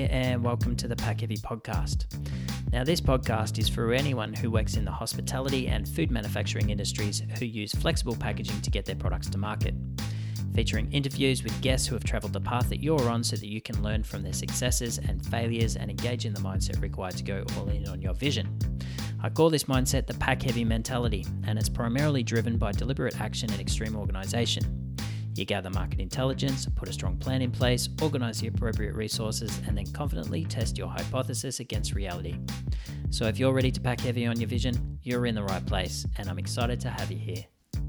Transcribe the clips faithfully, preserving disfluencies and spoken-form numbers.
here and welcome to the Pack Heavy podcast. Now this podcast is for anyone who works in the hospitality and food manufacturing industries who use flexible packaging to get their products to market. Featuring interviews with guests who have travelled the path that you're on so that you can learn from their successes and failures and engage in the mindset required to go all in on your vision. I call this mindset the Pack Heavy mentality, and it's primarily driven by deliberate action and extreme organisation. You gather market intelligence, put a strong plan in place, organise the appropriate resources, and then confidently test your hypothesis against reality. So if you're ready to pack heavy on your vision, you're in the right place, and I'm excited to have you here.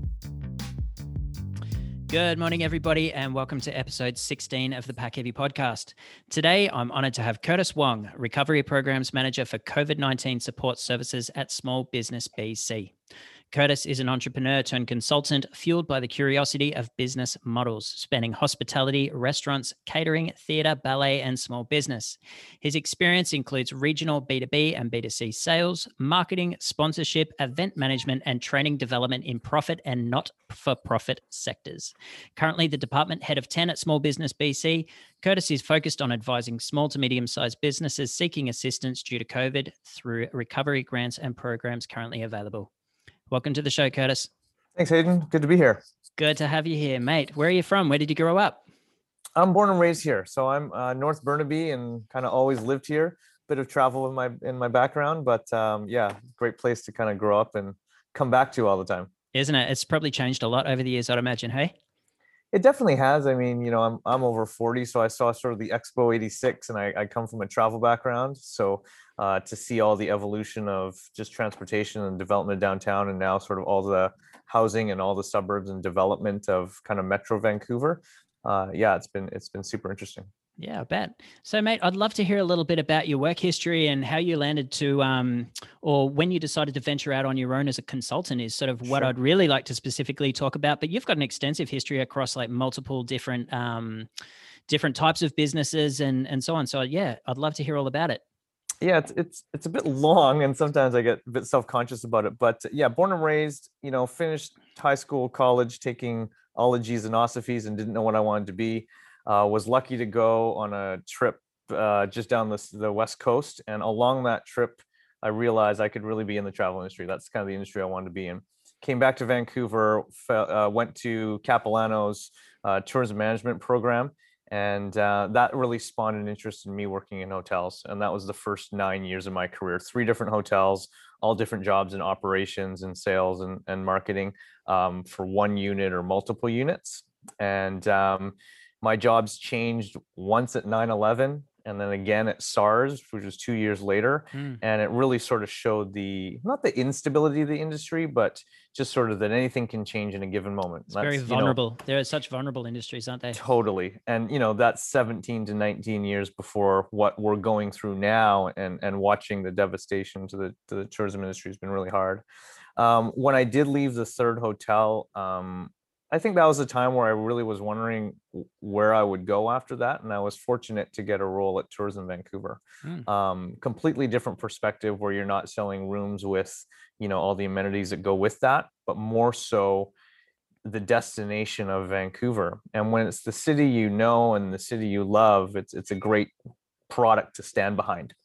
Good morning, everybody, and welcome to episode sixteen of the Pack Heavy podcast. Today, I'm honoured to have Curtis Wong, Recovery Programs Manager for COVID nineteen Support Services at Small Business B C. Curtis is an entrepreneur turned consultant fueled by the curiosity of business models, spanning hospitality, restaurants, catering, theatre, ballet, and small business. His experience includes regional B two B and B two C sales, marketing, sponsorship, event management, and training development in profit and not-for-profit sectors. Currently the department head of ten at Small Business B C, Curtis is focused on advising small to medium-sized businesses seeking assistance due to COVID through recovery grants and programs currently available. Welcome to the show, Curtis. Thanks, Hayden. Good to be here. Good to have you here, mate. Where are you from? Where did you grow up? I'm born and raised here. So I'm uh, North Burnaby and kind of always lived here. Bit of travel in my in my background, but um, yeah, great place to kind of grow up and come back to all the time. Isn't it? It's probably changed a lot over the years, I'd imagine, hey? It definitely has. I mean, you know, I'm I'm over forty, so I saw sort of the Expo eighty-six, and I, I come from a travel background. So uh, to see all the evolution of just transportation and development of downtown, and now sort of all the housing and all the suburbs and development of kind of Metro Vancouver, uh, yeah, it's been it's been super interesting. Yeah, I bet. So, mate, I'd love to hear a little bit about your work history and how you landed to, um, or when you decided to venture out on your own as a consultant is sort of what Sure. I'd really like to specifically talk about. But you've got an extensive history across like multiple different, um, different types of businesses and and so on. So, yeah, I'd love to hear all about it. Yeah, it's it's it's a bit long, and sometimes I get a bit self-conscious about it. But yeah, born and raised, you know, finished high school, college, taking ologies and osophies, and didn't know what I wanted to be. Uh, was lucky to go on a trip uh, just down the, the West Coast. And along that trip, I realized I could really be in the travel industry. That's kind of the industry I wanted to be in. Came back to Vancouver, uh, went to Capilano's uh, tourism management program. And uh, that really spawned an interest in me working in hotels. And that was the first nine years of my career, three different hotels, all different jobs in operations and sales and, and marketing um, for one unit or multiple units. And um, my jobs changed once at nine eleven and then again at SARS, which was two years later. Mm. And it really sort of showed the, not the instability of the industry, but just sort of that anything can change in a given moment. It's very vulnerable. You know, there are such vulnerable industries, aren't they? Totally. And, you know, that's seventeen to nineteen years before what we're going through now, and, and watching the devastation to the, to the tourism industry has been really hard. Um, when I did leave the third hotel, um, I think that was a time where I really was wondering where I would go after that. And I was fortunate to get a role at Tourism Vancouver. Mm. Um, completely different perspective, where you're not selling rooms with, you know, all the amenities that go with that, but more so the destination of Vancouver. And when it's the city you know and the city you love, it's it's a great product to stand behind.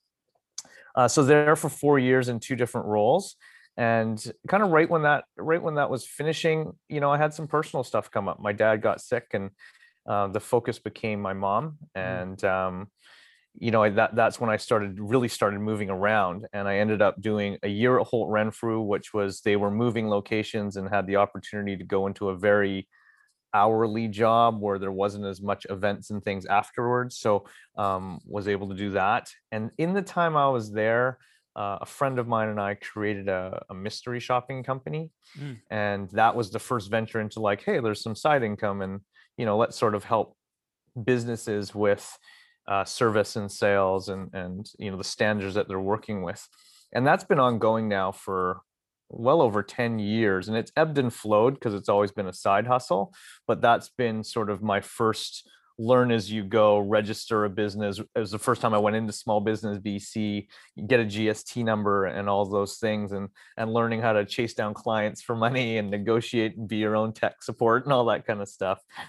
Uh, so there for four years in two different roles. And kind of right when that right when that was finishing, you know, I had some personal stuff come up. My dad got sick, and uh, the focus became my mom. And um, you know, that that's when I started really started moving around. And I ended up doing a year at Holt Renfrew, which was they were moving locations and had the opportunity to go into a very hourly job where there wasn't as much events and things afterwards. So um, was able to do that. And in the time I was there, Uh, a friend of mine and I created a, a mystery shopping company. Mm. And that was the first venture into like, hey, there's some side income, and, you know, let's sort of help businesses with uh, service and sales and, and, you know, the standards that they're working with. And that's been ongoing now for well over ten years, and it's ebbed and flowed because it's always been a side hustle, but that's been sort of my first learn as you go, register a business. It was the first time I went into Small Business B C, get a G S T number and all those things, and and learning how to chase down clients for money and negotiate and be your own tech support and all that kind of stuff.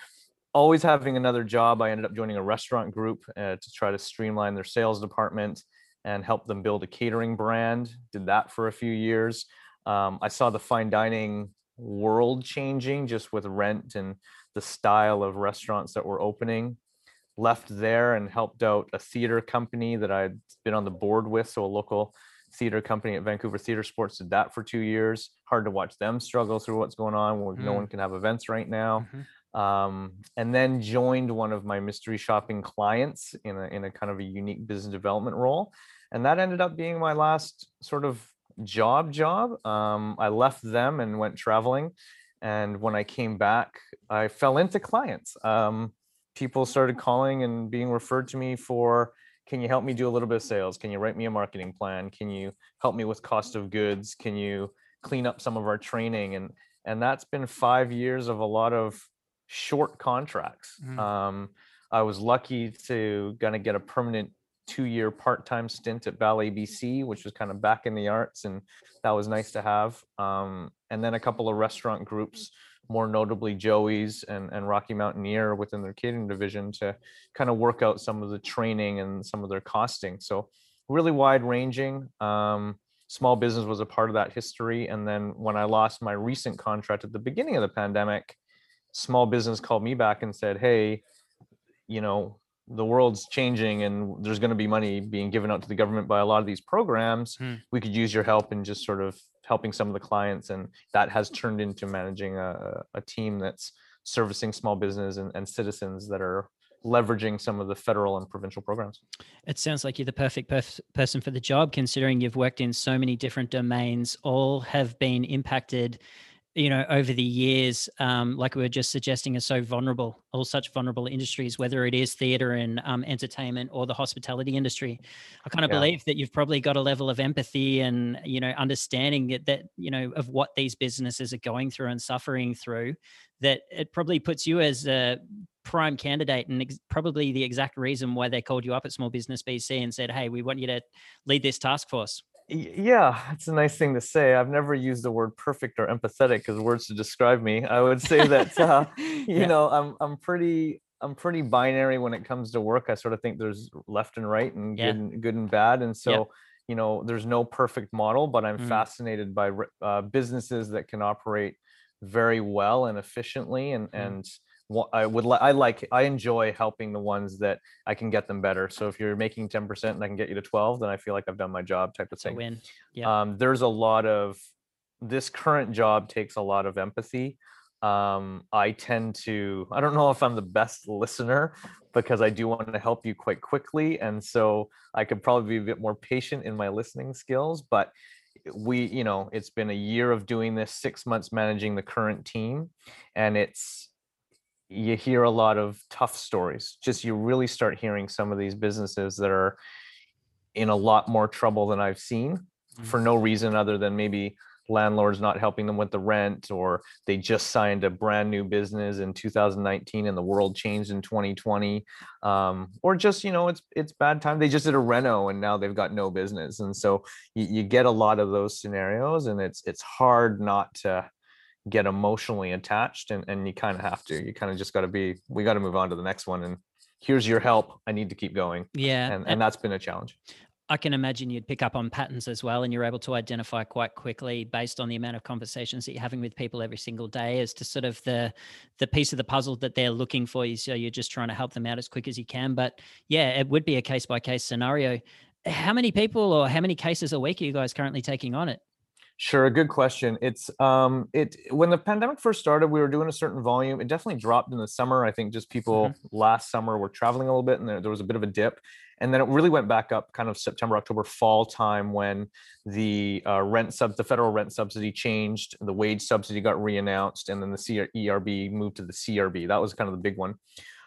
always having another job, I ended up joining a restaurant group uh, to try to streamline their sales department and help them build a catering brand. Did that for a few years. Um, I saw the fine dining world changing just with rent and the style of restaurants that were opening. Left there and helped out a theater company that I'd been on the board with. So a local theater company at Vancouver Theater Sports, did that for two years. Hard to watch them struggle through what's going on when mm. no one can have events right now. Mm-hmm. Um, and then joined one of my mystery shopping clients in a, in a kind of a unique business development role. And that ended up being my last sort of job job. Um, I left them and went traveling. And when I came back, I fell into clients. Um, people started calling and being referred to me for, can you help me do a little bit of sales? Can you write me a marketing plan? Can you help me with cost of goods? Can you clean up some of our training? And and that's been five years of a lot of short contracts. Mm. Um, I was lucky to gonna get a permanent two-year part-time stint at Ballet B C, which was kind of back in the arts, and that was nice to have. Um, and then a couple of restaurant groups, more notably Joey's and, and Rocky Mountaineer within their catering division, to kind of work out some of the training and some of their costing. So really wide ranging. Um, small business was a part of that history. And then when I lost my recent contract at the beginning of the pandemic, small business called me back and said, hey, you know, the world's changing and there's going to be money being given out to the government by a lot of these programs. Hmm. We could use your help in just sort of helping some of the clients. And that has turned into managing a, a team that's servicing small business and, and citizens that are leveraging some of the federal and provincial programs. It sounds like you're the perfect perf- person for the job, considering you've worked in so many different domains. All have been impacted, you know, over the years, um, like we were just suggesting, are so vulnerable, all such vulnerable industries, whether it is theater and um, entertainment or the hospitality industry. I kind of yeah. believe that you've probably got a level of empathy and, you know, understanding that, that, you know, of what these businesses are going through and suffering through, that it probably puts you as a prime candidate and ex- probably the exact reason why they called you up at Small Business B C and said, hey, we want you to lead this task force. Yeah, it's a nice thing to say. I've never used the word perfect or empathetic as words to describe me. I would say that uh, you yeah. know, I'm I'm pretty I'm pretty binary when it comes to work. I sort of think there's left and right and yeah. good and good and bad, and so. Yep. You know, there's no perfect model, but I'm mm. fascinated by uh, businesses that can operate very well and efficiently, and mm. and I would li- I like I enjoy helping the ones that I can get them better. So if you're making ten percent and I can get you to twelve, then I feel like I've done my job, type of thing. Win. Yep. Um, there's a lot of this current job takes a lot of empathy. Um, I tend to, I don't know if I'm the best listener because I do want to help you quite quickly. And so I could probably be a bit more patient in my listening skills, but we, you know, it's been a year of doing this, six months managing the current team. And it's, you hear a lot of tough stories. Just, you really start hearing some of these businesses that are in a lot more trouble than I've seen mm-hmm. for no reason other than maybe landlords not helping them with the rent, or they just signed a brand new business in two thousand nineteen and the world changed in twenty twenty, um, or just, you know, it's it's bad time. They just did a reno and now they've got no business. And so you, you get a lot of those scenarios, and it's it's hard not to get emotionally attached, and, and you kind of have to. You kind of just got to be, we got to move on to the next one, and here's your help. I need to keep going. Yeah. And, and that's been a challenge. I can imagine you'd pick up on patterns as well, and you're able to identify quite quickly based on the amount of conversations that you're having with people every single day as to sort of the the piece of the puzzle that they're looking for you. So you're just trying to help them out as quick as you can. But yeah, it would be a case by case scenario. How many people or how many cases a week are you guys currently taking on it? Sure, a good question. It's um it when the pandemic first started, we were doing a certain volume. It definitely dropped in the summer. I think just people mm-hmm. last summer were traveling a little bit, and there, there was a bit of a dip. And then it really went back up kind of September, October, fall time, when the uh, rent sub, the federal rent subsidy changed, the wage subsidy got reannounced, and then the C- E R B moved to the C R B. That was kind of the big one.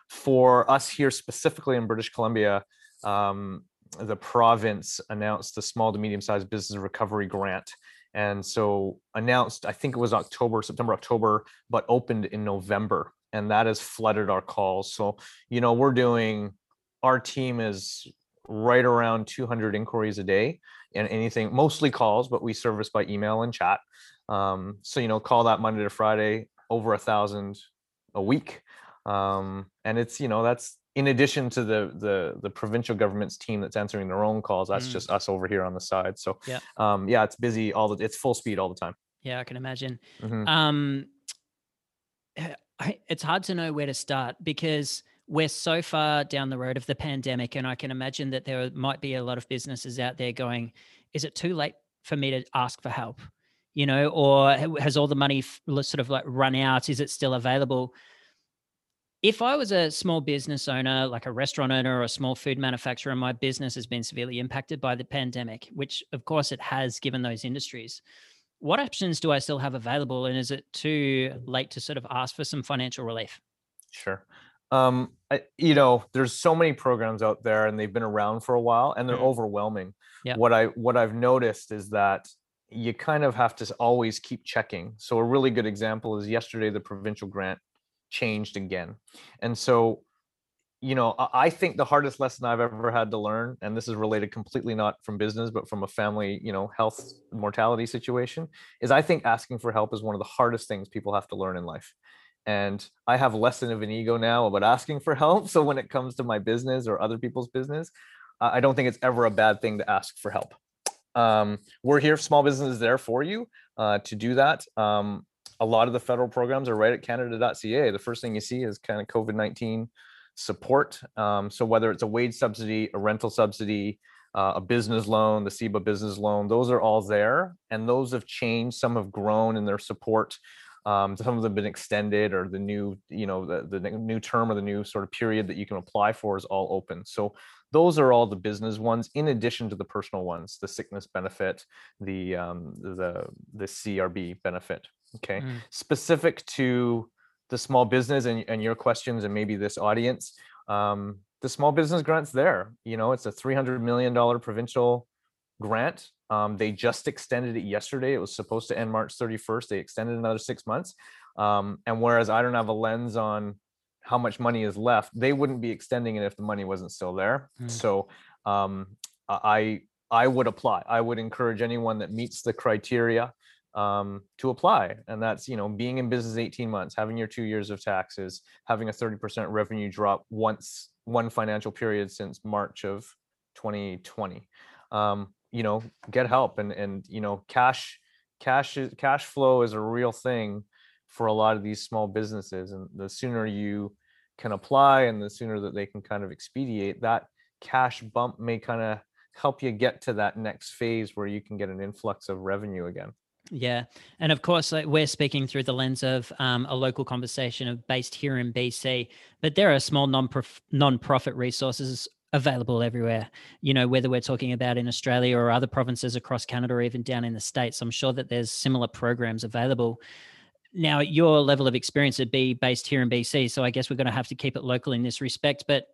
For us here specifically in British Columbia, um, the province announced the Small to Medium-Sized Business Recovery Grant. And so announced, I think it was October, September, October, but opened in November. And that has flooded our calls. So, you know, we're doing, our team is right around two hundred inquiries a day, and anything, mostly calls, but we service by email and chat. Um, so, you know, call that Monday to Friday, over a thousand a week. Um, and it's, you know, that's in addition to the the the provincial government's team that's answering their own calls. That's Mm. just us over here on the side. So Yeah. um, yeah, it's busy all the, it's full speed all the time. Yeah, I can imagine. Mhm. Um, eh, I, it's hard to know where to start because we're so far down the road of the pandemic, and I can imagine that there might be a lot of businesses out there going, "Is it too late for me to ask for help?" You know, or ha- has all the money f- l- sort of like run out? Is it still available? If I was a small business owner, like a restaurant owner or a small food manufacturer, and my business has been severely impacted by the pandemic, which of course it has given those industries, what options do I still have available? And is it too late to sort of ask for some financial relief? Sure. Um, I, you know, there's so many programs out there and they've been around for a while and they're Mm, overwhelming. yeah. What I what I've noticed is that you kind of have to s- always keep checking. So a really good example is yesterday the provincial grant changed again. And so, you know, I I think the hardest lesson I've ever had to learn, and this is related completely not from business, but from a family, you know, health mortality situation, is I think asking for help is one of the hardest things people have to learn in life. And I have less than of an ego now about asking for help. So when it comes to my business or other people's business, I I don't think it's ever a bad thing to ask for help. Um, we're here, small business is there for you uh, to do that. Um, a lot of the federal programs are right at canada dot c a. The first thing you see is kind of COVID nineteen support. Um, so whether it's a wage subsidy, a rental subsidy, uh, a business loan, the C E B A business loan, those are all there. And those have changed. Some have grown in their support. Um, some of them have been extended, or the new, you know, the, the new term or the new sort of period that you can apply for is all open. So those are all the business ones, in addition to the personal ones, the sickness benefit, the um, the the C R B benefit. Okay, Mm, specific to the small business and, and your questions and maybe this audience, um, the small business grant's there. You know, it's a three hundred million dollar provincial grant. Um, they just extended it yesterday. It was supposed to end March thirty-first. They extended another six months. Um, and whereas I don't have a lens on how much money is left, they wouldn't be extending it if the money wasn't still there. mm. So um, I I would apply. I would encourage anyone that meets the criteria um, to apply. And that's, you know, being in business eighteen months, having your two years of taxes, having a thirty percent revenue drop once one financial period since March of twenty twenty. Um, you know, get help, and and you know, cash cash is, cash flow is a real thing for a lot of these small businesses, and the sooner you can apply and the sooner that they can kind of expedite that cash bump may kind of help you get to that next phase where you can get an influx of revenue again. Yeah. And of course, like we're speaking through the lens of um, a local conversation of based here in B C, but there are small non non-profit resources available everywhere, you know, whether we're talking about in Australia or other provinces across Canada or even down in the States. I'm sure that there's similar programs available. Now, your level of experience would be based here in B C, so I guess we're going to have to keep it local in this respect. But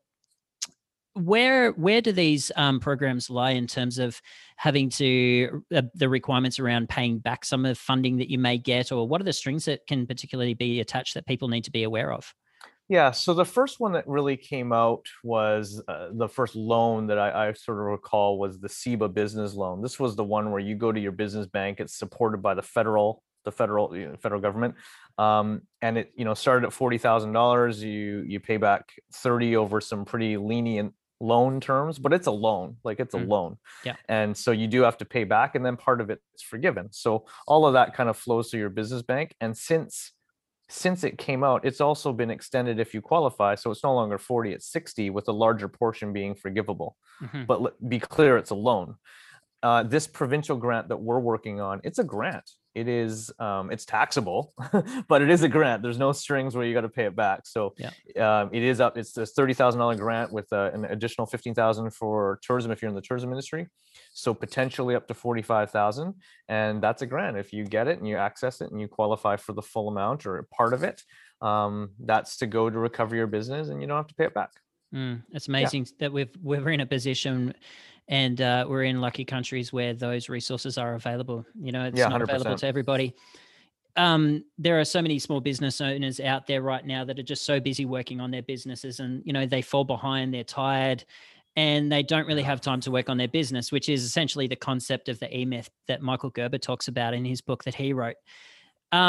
where where do these um, programs lie in terms of having to uh, the requirements around paying back some of the funding that you may get, or what are the strings that can particularly be attached that people need to be aware of? Yeah, so the first one that really came out was uh, the first loan that I, I sort of recall was the C E B A business loan. This was the one where you go to your business bank. It's supported by the federal, the federal, you know, federal government, um, and it, you know, started at forty thousand dollars. You you pay back thirty over some pretty lenient loan terms, but it's a loan, like it's a Mm, loan, yeah. and so you do have to pay back, and then part of it's forgiven. So all of that kind of flows through your business bank, and since since it came out, it's also been extended if you qualify. So it's no longer forty, it's sixty, with a larger portion being forgivable. Hmm. But be clear, it's a loan. Uh, this provincial grant that we're working on, it's a grant. It is, um, it's taxable, but it is a grant. There's no strings where you got to pay it back. So Yeah. um, it is up. It's this thirty thousand dollar grant with uh, an additional fifteen thousand for tourism if you're in the tourism industry. So potentially up to forty-five thousand, and that's a grant. If you get it and you access it and you qualify for the full amount or part of it, um, that's to go to recover your business, and you don't have to pay it back. Mm, it's Yeah, amazing that we've we're in a position, and uh, we're in lucky countries where those resources are available. You know, it's yeah, not available one hundred percent. to everybody. Um, there are so many small business owners out there right now that are just so busy working on their businesses, and you know they fall behind, they're tired, and they don't really Yeah. have time to work on their business, which is essentially the concept of the E Myth that Michael Gerber talks about in his book that he wrote. Um,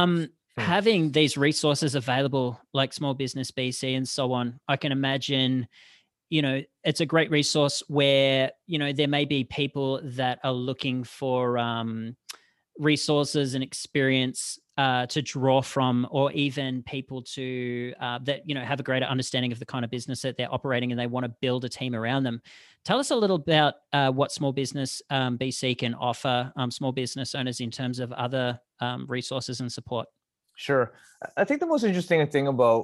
Hmm. having these resources available like Small Business B C and so on, I can imagine, you know, it's a great resource where, you know, there may be people that are looking for um, resources and experience uh, to draw from, or even people to uh, that, you know, have a greater understanding of the kind of business that they're operating and they want to build a team around them. Tell us a little about uh, what Small Business um, B C can offer um, small business owners in terms of other um, resources and support. Sure. I think the most interesting thing about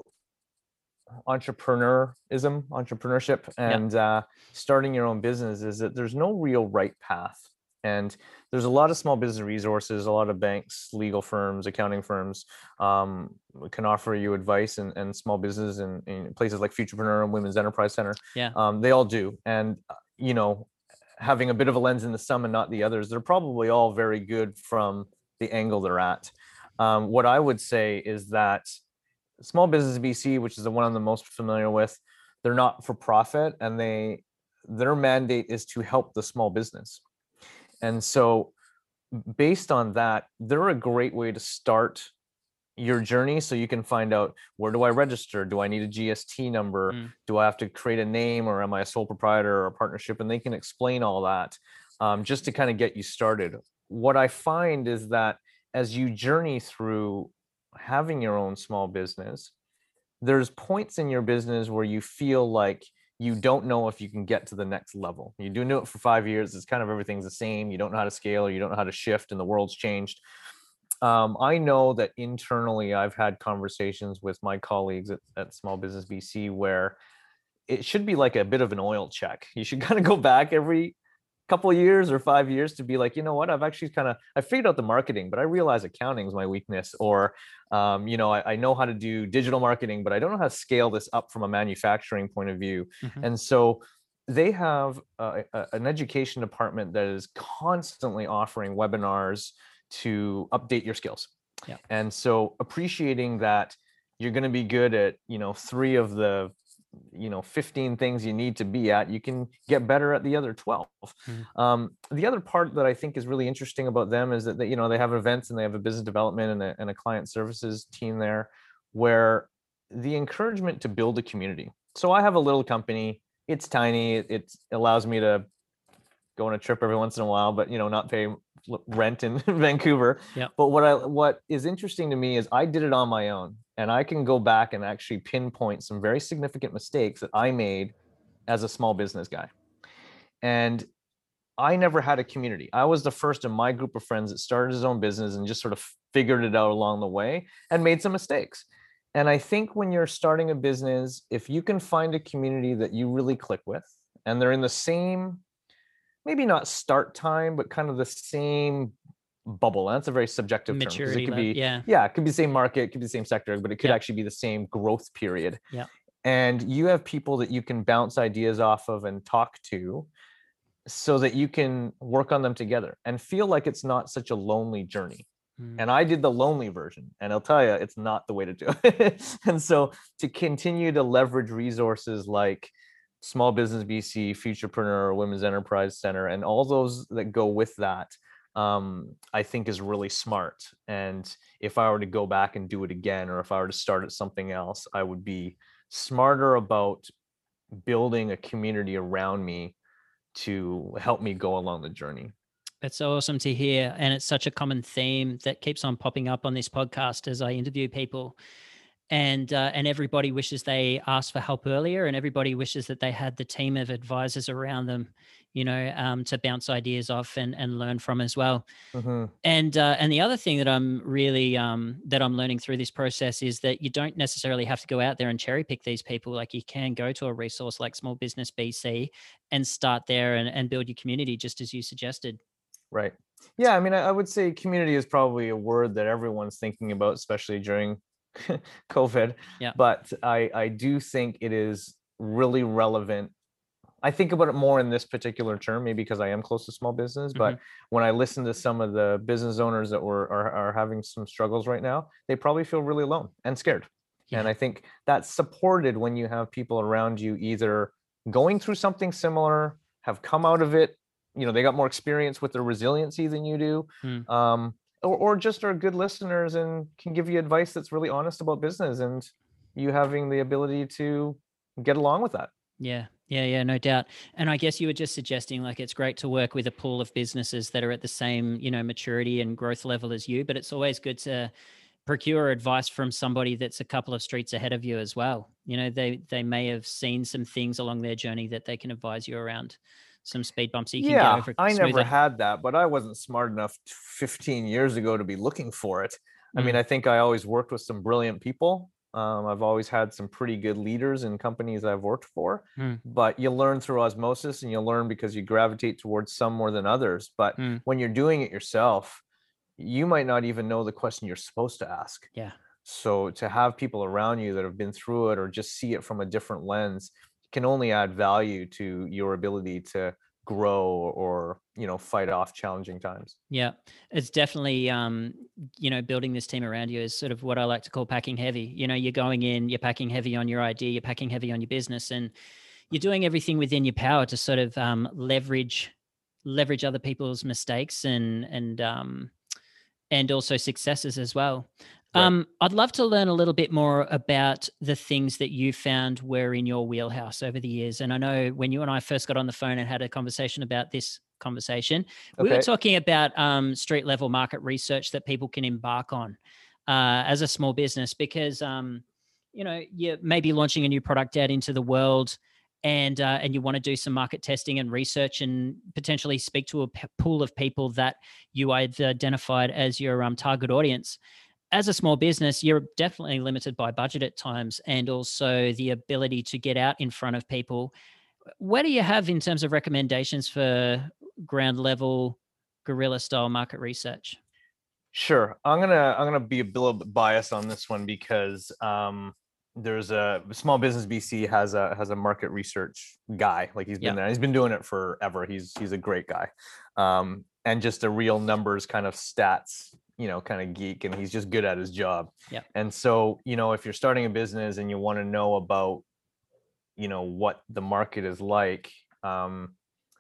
entrepreneurism, entrepreneurship, Yeah. and uh, starting your own business is that there's no real right path. And there's a lot of small business resources, a lot of banks, legal firms, accounting firms um, can offer you advice, and, and small business in, in places like Futurepreneur and Women's Enterprise Center. Yeah. Um, they all do. And, uh, you know, having a bit of a lens into some and not the others, they're probably all very good from the angle they're at. Um, what I would say is that Small Business B C, which is the one I'm the most familiar with, they're not for profit, and they their mandate is to help the small business. And so based on that, they're a great way to start your journey, so you can find out, where do I register? Do I need a G S T number? Mm. Do I have to create a name, or am I a sole proprietor or a partnership? And they can explain all that um, just to kind of get you started. What I find is that as you journey through having your own small business, there's points in your business where you feel like you don't know if you can get to the next level. You do know it for five years, it's kind of everything's the same. You don't know how to scale, or you don't know how to shift, and the world's changed. Um, I know that internally I've had conversations with my colleagues at, at Small Business B C where it should be like a bit of an oil check. You should kind of go back every couple of years or five years to be like, you know what, I've actually kind of, I figured out the marketing, but I realize accounting is my weakness. Or, um, you know, I, I know how to do digital marketing, but I don't know how to scale this up from a manufacturing point of view. Mm-hmm. And so they have a, a, an education department that is constantly offering webinars to update your skills. Yeah. And so appreciating that you're going to be good at, you know, three of the, you know, fifteen things you need to be at, you can get better at the other twelve. Mm. Um, the other part that I think is really interesting about them is that they, you know, they have events, and they have a business development and a, and a client services team there, where the encouragement to build a community. So I have a little company, it's tiny, it, it allows me to go on a trip every once in a while, but, you know, not pay rent in Vancouver. Yeah. But what I what is interesting to me is I did it on my own, and I can go back and actually pinpoint some very significant mistakes that I made as a small business guy. And I never had a community. I was the first in my group of friends that started his own business and just sort of figured it out along the way and made some mistakes. And I think when you're starting a business, if you can find a community that you really click with, and they're in the same, maybe not start time, but kind of the same bubble. That's a very subjective term, because it could be, yeah, yeah, it could be the same market, it could be the same sector, but it could Yep. actually be the same growth period. Yeah. And you have people that you can bounce ideas off of and talk to, so that you can work on them together and feel like it's not such a lonely journey. Mm. And I did the lonely version, and I'll tell you, it's not the way to do it. And so to continue to leverage resources like Small Business B C, Futurepreneur, Women's Enterprise Center, and all those that go with that, um, I think is really smart. And if I were to go back and do it again, or if I were to start at something else, I would be smarter about building a community around me to help me go along the journey. It's so awesome to hear. And it's such a common theme that keeps on popping up on this podcast as I interview people. And uh, and everybody wishes they asked for help earlier, and everybody wishes that they had the team of advisors around them, you know, um, to bounce ideas off and, and learn from as well. Mm-hmm. And uh, and the other thing that I'm really um, that I'm learning through this process is that you don't necessarily have to go out there and cherry pick these people. Like, you can go to a resource like Small Business B C and start there and, and build your community, just as you suggested. Right. Yeah. I mean, I, I would say community is probably a word that everyone's thinking about, especially during COVID. Yeah. But I, I do think it is really relevant. I think about it more in this particular term, maybe because I am close to small business. But mm-hmm. when I listen to some of the business owners that were are, are having some struggles right now, they probably feel really alone and scared. Yeah. And I think that's supported when you have people around you either going through something similar, have come out of it, you know, they got more experience with their resiliency than you do. Mm. Um, or, or just are good listeners and can give you advice that's really honest about business, and you having the ability to get along with that. Yeah, yeah, yeah, no doubt. And I guess you were just suggesting like it's great to work with a pool of businesses that are at the same, you know, maturity and growth level as you, but it's always good to procure advice from somebody that's a couple of streets ahead of you as well. You know, they they may have seen some things along their journey that they can advise you around, some speed bumps so you can get Yeah, over I never smoother. had that, but I wasn't smart enough fifteen years ago to be looking for it. I mean, Mm, I think I always worked with some brilliant people. Um, I've always had some pretty good leaders in companies I've worked for, mm, but you learn through osmosis, and you learn because you gravitate towards some more than others. But mm, when you're doing it yourself, you might not even know the question you're supposed to ask. yeah. So to have people around you that have been through it or just see it from a different lens can only add value to your ability to grow, or, you know, fight off challenging times. Yeah, it's definitely, um, you know, building this team around you is sort of what I like to call packing heavy. You know, you're going in, you're packing heavy on your idea, you're packing heavy on your business, and you're doing everything within your power to sort of um, leverage leverage other people's mistakes and and um, and also successes as well. Right. Um, I'd love to learn a little bit more about the things that you found were in your wheelhouse over the years. And I know when you and I first got on the phone and had a conversation about this conversation, we were Okay. talking about um, street level market research that people can embark on uh, as a small business, because um, you know, you may be launching a new product out into the world, and uh, and you want to do some market testing and research and potentially speak to a p- pool of people that you had identified as your um, target audience. As a small business, you're definitely limited by budget at times, and also the ability to get out in front of people. What do you have in terms of recommendations for ground level guerrilla style market research? Sure. I'm gonna I'm gonna be a little bit biased on this one because um, there's a Small Business B C has a has a market research guy. Like, he's been Yeah. there. He's been doing it forever. He's he's a great guy, um, and just a real numbers kind of stats, you know, kind of geek, and he's just good at his job. Yeah. And so, you know, if you're starting a business and you want to know about, you know, what the market is like, um,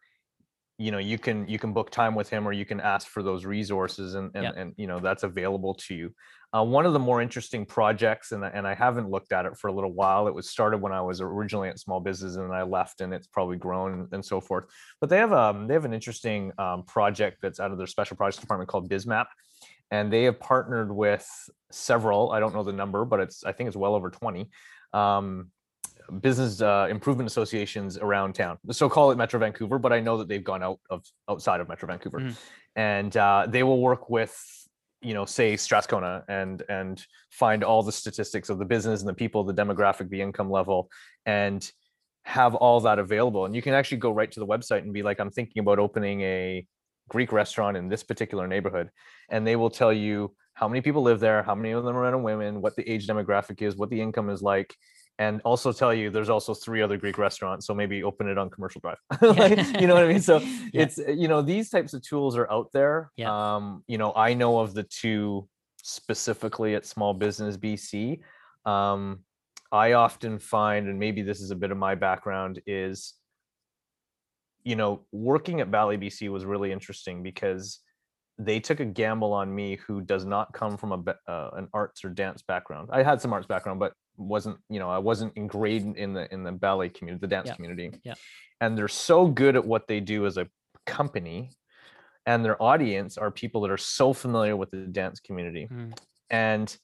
you know, you can you can book time with him, or you can ask for those resources, and and, Yeah. and you know, that's available to you. Uh, one of the more interesting projects, and, and I haven't looked at it for a little while. It was started when I was originally at Small Business, and I left, and it's probably grown and so forth. But they have um they have an interesting um, project that's out of their special projects department called BizMap, and they have partnered with several, I don't know the number, but it's I think it's well over twenty um, business uh, improvement associations around town. So call it Metro Vancouver, but I know that they've gone out of outside of Metro Vancouver, Mhm. and uh, they will work with, you know, say Strathcona, and and find all the statistics of the business and the people, the demographic, the income level, and have all that available. And you can actually go right to the website and be like, I'm thinking about opening a Greek restaurant in this particular neighborhood, and they will tell you how many people live there, how many of them are men and women, what the age demographic is, what the income is like, and also tell you there's also three other Greek restaurants. So maybe open it on Commercial Drive. Like, you know what I mean? So Yeah. it's, you know, these types of tools are out there. Yeah. Um, you know, I know of the two specifically at Small Business B C. Um, I often find, and maybe this is a bit of my background, is, you know, working at Bally B C was really interesting because they took a gamble on me, who does not come from a ba- uh, an arts or dance background. I had some arts background, but wasn't, you know, I wasn't ingrained in the in the ballet community, the dance Yeah. community. Yeah. And they're so good at what they do as a company, and their audience are people that are so familiar with the dance community. Mm. And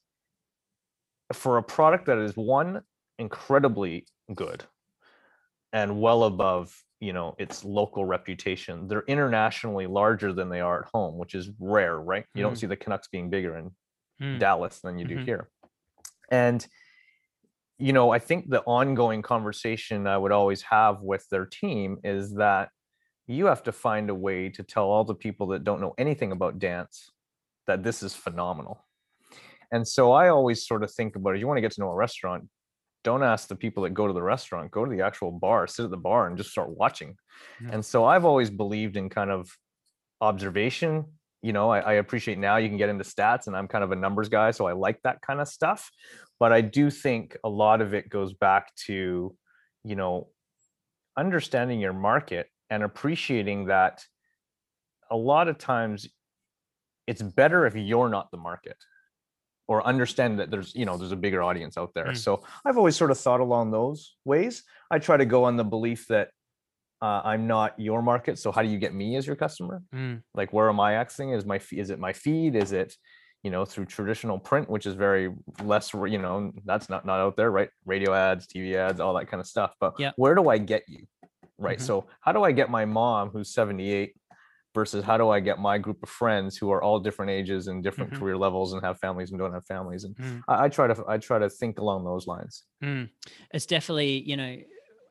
for a product that is, one, incredibly good and well above, you know, its local reputation, they're internationally larger than they are at home, which is rare, right? You don't Mm. see the Canucks being bigger in Mm. Dallas than you do Mhm. here. And, you know, I think the ongoing conversation I would always have with their team is that you have to find a way to tell all the people that don't know anything about dance that this is phenomenal. And so I always sort of think about it. You want to get to know a restaurant, don't ask the people that go to the restaurant, go to the actual bar, sit at the bar and just start watching. Mm. And so I've always believed in kind of observation. You know, I, I appreciate now you can get into stats, and I'm kind of a numbers guy, so I like that kind of stuff. But I do think a lot of it goes back to, you know, understanding your market and appreciating that a lot of times it's better if you're not the market, or understand that there's, you know, there's a bigger audience out there. Mm. So I've always sort of thought along those ways. I try to go on the belief that uh, I'm not your market. So how do you get me as your customer? Mm. Like, where am I accessing? Is my, is it my feed? Is it, you know, through traditional print, which is very less, you know, that's not, not out there, right? Radio ads, T V ads, all that kind of stuff. But yeah. Where do I get you? Right. Mm-hmm. So how do I get my mom who's seventy-eight versus how do I get my group of friends who are all different ages and different mm-hmm. career levels and have families and don't have families? And mm. I, I try to, I try to think along those lines. Mm. It's definitely, you know,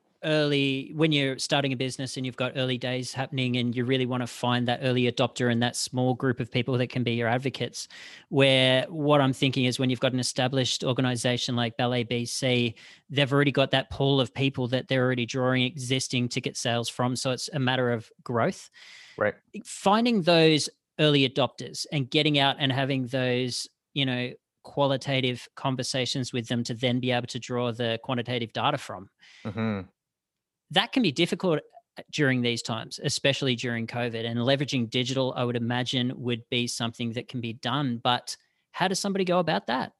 early when you're starting a business and you've got early days happening and you really want to find that early adopter and that small group of people that can be your advocates, where what I'm thinking is when you've got an established organization like Ballet B C, they've already got that pool of people that they're already drawing existing ticket sales from. So it's a matter of growth. Right. Finding those early adopters and getting out and having those, you know, qualitative conversations with them to then be able to draw the quantitative data from. Mm-hmm. That can be difficult during these times, especially during COVID, and leveraging digital, I would imagine, would be something that can be done. But how does somebody go about that?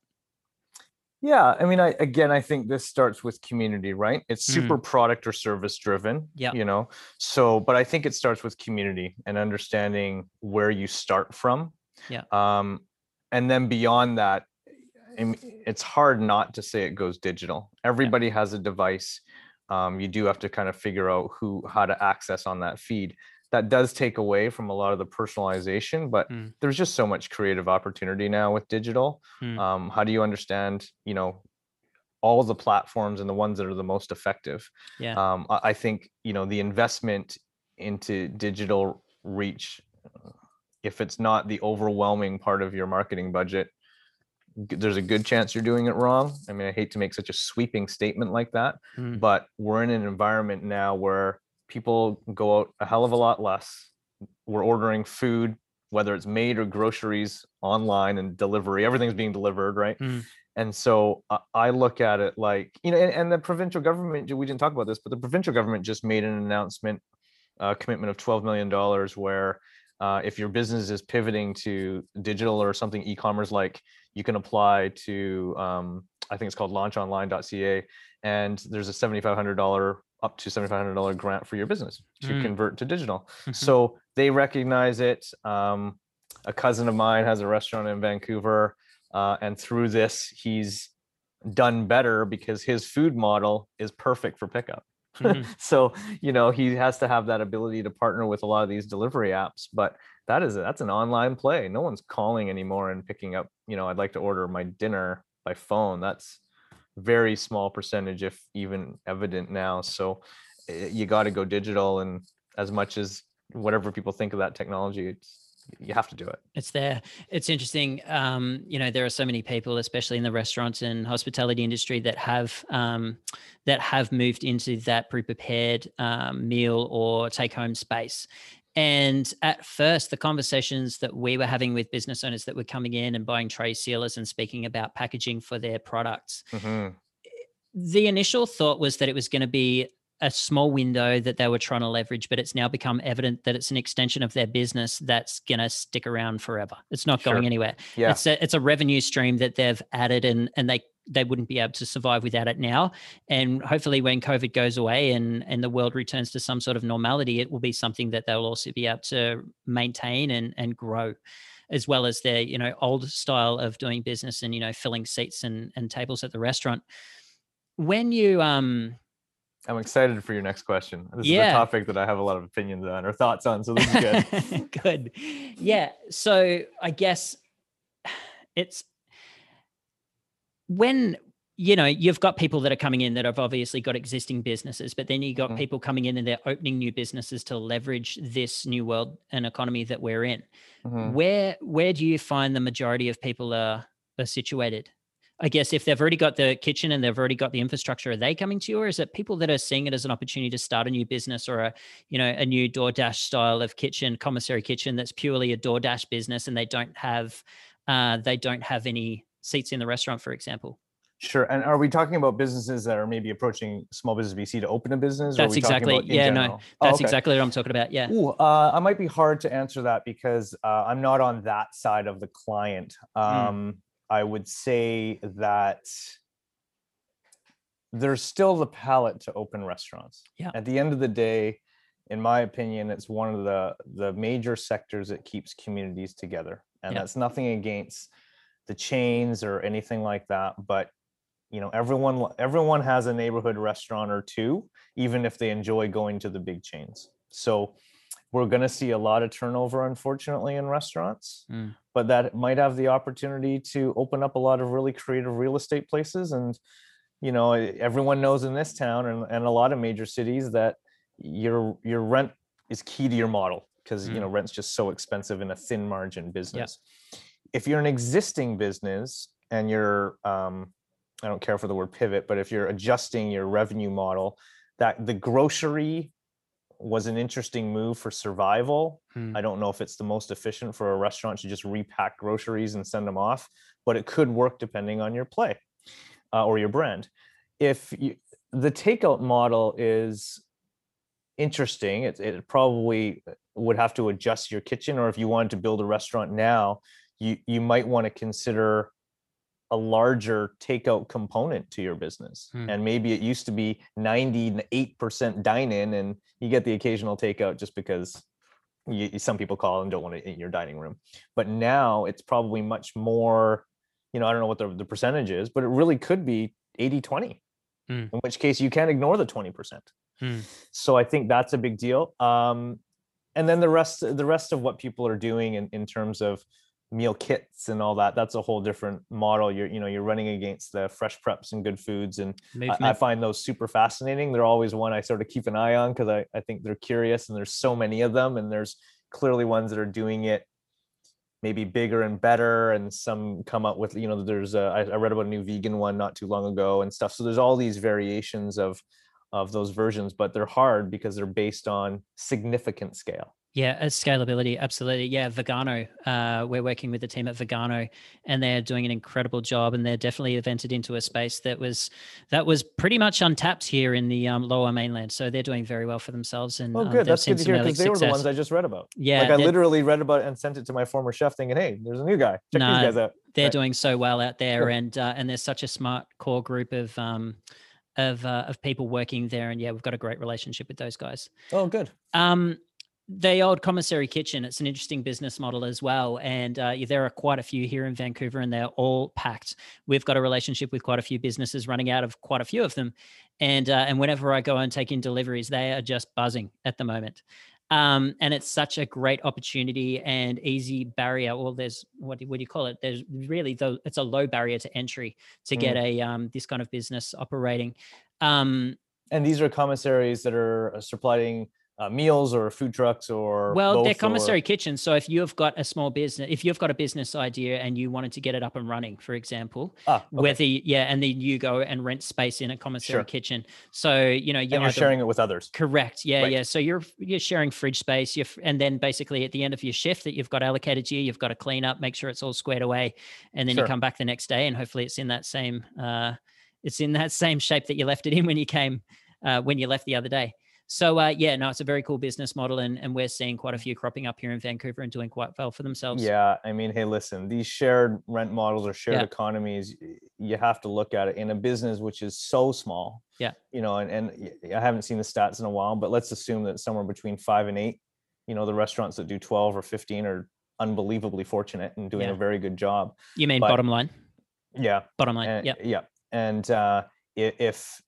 Yeah. I mean, I, again, I think this starts with community, right? It's super mm. product or service driven, yeah. you know? So, but I think it starts with community and understanding where you start from. Yeah. Um, and then beyond that, I mean, it's hard not to say it goes digital. Everybody yeah. has a device. Um, you do have to kind of figure out who, how to access on that feed. That does take away from a lot of the personalization, but mm. there's just so much creative opportunity now with digital. Mm. Um, how do you understand, you know, all the platforms and the ones that are the most effective? Yeah. Um, I, I think, you know, the investment into digital reach, if it's not the overwhelming part of your marketing budget, there's a good chance you're doing it wrong. I mean, I hate to make such a sweeping statement like that, mm. but we're in an environment now where people go out a hell of a lot less. We're ordering food, whether it's made or groceries, online and delivery, everything's being delivered, right? Mm. And so uh, I look at it like, you know, and, and the provincial government, we didn't talk about this, but the provincial government just made an announcement, a commitment of twelve million dollars where Uh, if your business is pivoting to digital or something e-commerce, like, you can apply to, um, I think it's called launch online dot c a, and there's a seventy-five hundred dollars up to seventy-five hundred dollars grant for your business to mm. convert to digital. Mm-hmm. So they recognize it. Um, a cousin of mine has a restaurant in Vancouver, uh, and through this, he's done better because his food model is perfect for pickup. Mm-hmm. So, you know, he has to have that ability to partner with a lot of these delivery apps, but that is, that's an online play. No one's calling anymore and picking up, you know, I'd like to order my dinner by phone. That's very small percentage, if even evident now. So you got to go digital, and as much as whatever people think of that technology, it's, you have to do it. It's there. It's interesting. Um, you know, there are so many people, especially in the restaurants and hospitality industry, that have um, that have moved into that pre-prepared um, meal or take-home space. And at first, the conversations that we were having with business owners that were coming in and buying tray sealers and speaking about packaging for their products, mm-hmm. the initial thought was that it was going to be a small window that they were trying to leverage, but it's now become evident that it's an extension of their business that's going to stick around forever. It's not going sure. anywhere. Yeah. It's a, it's a revenue stream that they've added, and, and they, they wouldn't be able to survive without it now. And hopefully when COVID goes away and, and the world returns to some sort of normality, it will be something that they'll also be able to maintain and, and grow, as well as their, you know, old style of doing business and, you know, filling seats and, and tables at the restaurant. When you, um, I'm excited for your next question. This yeah. is a topic that I have a lot of opinions on or thoughts on, so this is good. Good. Yeah. So I guess it's when, you know, you've got people that are coming in that have obviously got existing businesses, but then you got mm-hmm. people coming in and they're opening new businesses to leverage this new world and economy that we're in. Mm-hmm. Where, where do you find the majority of people are, are situated? I guess if they've already got the kitchen and they've already got the infrastructure, are they coming to you, or is it people that are seeing it as an opportunity to start a new business or a, you know, a new DoorDash style of kitchen, commissary kitchen that's purely a DoorDash business and they don't have, uh, they don't have any seats in the restaurant, for example? Sure. And are we talking about businesses that are maybe approaching Small Business B C to open a business? Or are That's we talking exactly, about in yeah, no, general? Oh, that's okay. exactly what I'm talking about. Yeah. Ooh, uh, I might be hard to answer that because uh, I'm not on that side of the client. Mm, Um, I would say that there's still the palate to open restaurants. Yeah. At the end of the day, in my opinion, it's one of the the major sectors that keeps communities together. And Yeah. that's nothing against the chains or anything like that, but you know, everyone everyone has a neighborhood restaurant or two, even if they enjoy going to the big chains. So we're going to see a lot of turnover, unfortunately, in restaurants, Mm, but that might have the opportunity to open up a lot of really creative real estate places. And you know, everyone knows in this town and, and a lot of major cities that your your rent is key to your model because mm, you know rent's just so expensive in a thin margin business. yeah. If you're an existing business and you're um, I don't care for the word pivot, but if you're adjusting your revenue model, that the grocery was an interesting move for survival. Mm, I don't know if it's the most efficient for a restaurant to just repack groceries and send them off, but it could work depending on your play uh, or your brand. If you, the takeout model is interesting, it, it probably would have to adjust your kitchen, or if you wanted to build a restaurant now, you you might want to consider a larger takeout component to your business. mm, And maybe it used to be ninety-eight percent dine in and you get the occasional takeout just because you, some people call and don't want to eat in your dining room. But now it's probably much more, you know, I don't know what the, the percentage is, but it really could be eighty twenty, mm, in which case you can't ignore the twenty percent. mm, So I think that's a big deal. Um, and then the rest, the rest of what people are doing in, in terms of meal kits and all that, that's a whole different model. You're, you know, you're running against the Fresh Preps and Good Foods. And I, I find those super fascinating. They're always one I sort of keep an eye on because I, I think they're curious and there's so many of them. And there's clearly ones that are doing it maybe bigger and better. And some come up with, you know, there's a, I, I read about a new vegan one not too long ago and stuff. So there's all these variations of, of those versions, but they're hard because they're based on significant scale. Yeah, uh, scalability, absolutely. Yeah, Vegano. Uh, we're working with the team at Vegano, and they're doing an incredible job. And they're definitely entered into a space that was that was pretty much untapped here in the um, Lower Mainland. So they're doing very well for themselves. And oh, um, good. That's good to hear because they success. were the ones I just read about. Yeah, like I literally read about it and sent it to my former chef, thinking, "Hey, there's a new guy. Check no, these guys out." They're right. doing so well out there, Good. and uh, and there's such a smart core group of um, of uh, of people working there. And yeah, we've got a great relationship with those guys. Oh, good. Um. The old commissary kitchen, it's an interesting business model as well. And uh, there are quite a few here in Vancouver and they're all packed. We've got a relationship with quite a few businesses running out of quite a few of them. And, uh, and whenever I go and take in deliveries, they are just buzzing at the moment. Um, and it's such a great opportunity and easy barrier. Well, there's, what do, what do you call it? There's really, the, it's a low barrier to entry to get mm. a um, this kind of business operating. Um, and these are commissaries that are supplying Uh, meals or food trucks or well both, they're commissary or... kitchens. So if you've got a small business, if you've got a business idea and you wanted to get it up and running, for example, ah, okay. whether yeah and then you go and rent space in a commissary sure. kitchen, so you know you're, and you're either, sharing it with others, correct? Yeah right. yeah so you're you're sharing fridge space, you're, and then basically at the end of your shift that you've got allocated to you, you've got to clean up, make sure it's all squared away, and then sure. you come back the next day and hopefully it's in that same uh it's in that same shape that you left it in when you came uh when you left the other day. So uh, yeah, no, it's a very cool business model, and, and we're seeing quite a few cropping up here in Vancouver and doing quite well for themselves. Yeah, I mean, hey, listen, these shared rent models or shared yeah. economies, you have to look at it in a business which is so small. Yeah, you know, and, and I haven't seen the stats in a while, but let's assume that somewhere between five and eight, you know, the restaurants that do twelve or fifteen are unbelievably fortunate and doing yeah. a very good job. You mean but, bottom line? Yeah, bottom line. And, yeah, yeah, and uh, if.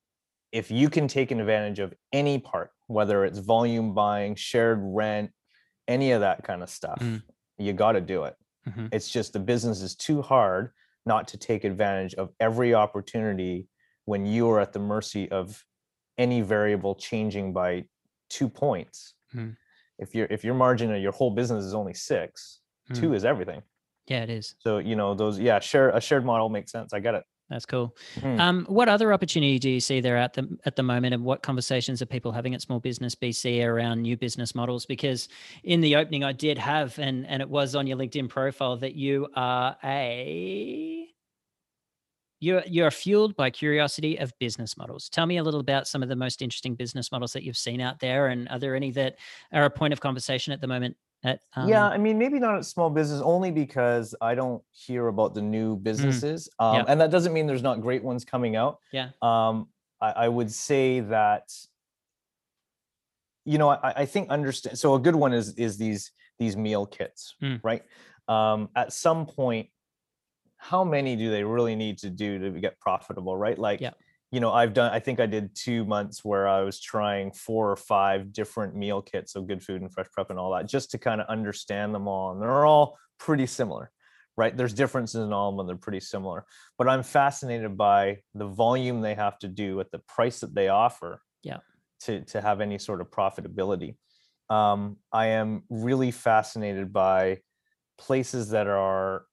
If you can take advantage of any part, whether it's volume buying, shared rent, any of that kind of stuff, mm. you got to do it. Mm-hmm. It's just the business is too hard not to take advantage of every opportunity when you are at the mercy of any variable changing by two points. Mm. If your if your margin of your whole business is only six, mm. two is everything. Yeah, it is. So, you know, those, yeah, share a shared model makes sense. I get it. That's cool. Mm. Um, what other opportunity do you see there at the at the moment, and what conversations are people having at Small Business B C around new business models? Because in the opening, I did have, and and it was on your LinkedIn profile, that you are a you're you're fueled by curiosity of business models. Tell me a little about some of the most interesting business models that you've seen out there, and are there any that are a point of conversation at the moment? At Yeah, um, I mean, maybe not at small business, only because I don't hear about the new mm, businesses. Um, yeah, and that doesn't mean there's not great ones coming out. yeah, Um, I, I would say that, you know, I, I think understand. So a good one is is these these meal kits, mm, right? Um, at some point, how many do they really need to do to get profitable, right? Like, yeah, you know, I've done, I think I did two months where I was trying four or five different meal kits of Good Food and Fresh Prep and all that, just to kind of understand them all. And they're all pretty similar, right? There's differences in all of them, they're pretty similar. But I'm fascinated by the volume they have to do at the price that they offer yeah, to, to have any sort of profitability. Um, I am really fascinated by places that are,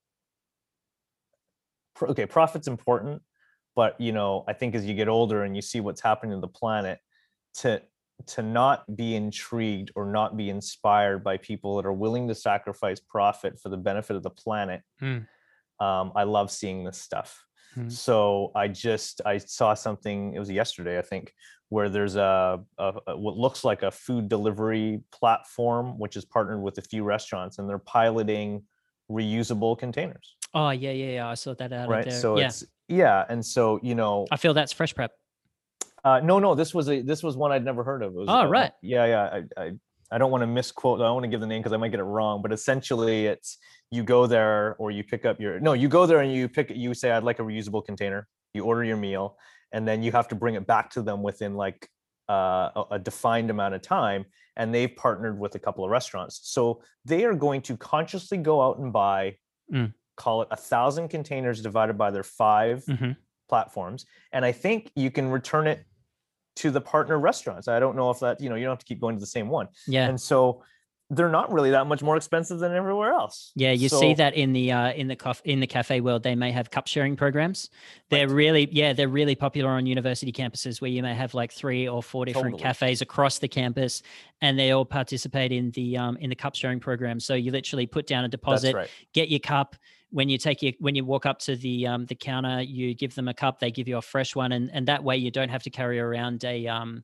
okay, profit's important, but you know, I think as you get older and you see what's happening to the planet, to to not be intrigued or not be inspired by people that are willing to sacrifice profit for the benefit of the planet. mm, um, I love seeing this stuff. mm. So I just I saw something, it was yesterday I think, where there's a, a, a what looks like a food delivery platform which is partnered with a few restaurants, and they're piloting reusable containers, Oh yeah, yeah, yeah. I saw that out of right? there. So Yeah, it's, yeah, and so, you know, I feel that's Fresh Prep. uh, no, no, this was a this was one I'd never heard of. It was, Oh uh, uh, right. yeah, yeah. I, I I don't want to misquote. I don't want to give the name because I might get it wrong. But essentially, it's you go there or you pick up your no, you go there and you pick you say I'd like a reusable container. You order your meal, and then you have to bring it back to them within like uh, a, a defined amount of time. And they've partnered with a couple of restaurants, so they are going to consciously go out and buy, Mm, call it a thousand containers divided by their five mm-hmm. platforms, and I think you can return it to the partner restaurants. I don't know if that, you know, you don't have to keep going to the same one. Yeah. And so they're not really that much more expensive than everywhere else. Yeah, you see So, that in the uh, in the cof- in the cafe world. They may have cup sharing programs. They're right, really, yeah, they're really popular on university campuses where you may have like three or four different totally. cafes across the campus, and they all participate in the um, in the cup sharing program. So you literally put down a That's deposit, right. get your cup. When you take your when you walk up to the um, the counter, you give them a cup. They give you a fresh one, and and that way you don't have to carry around a um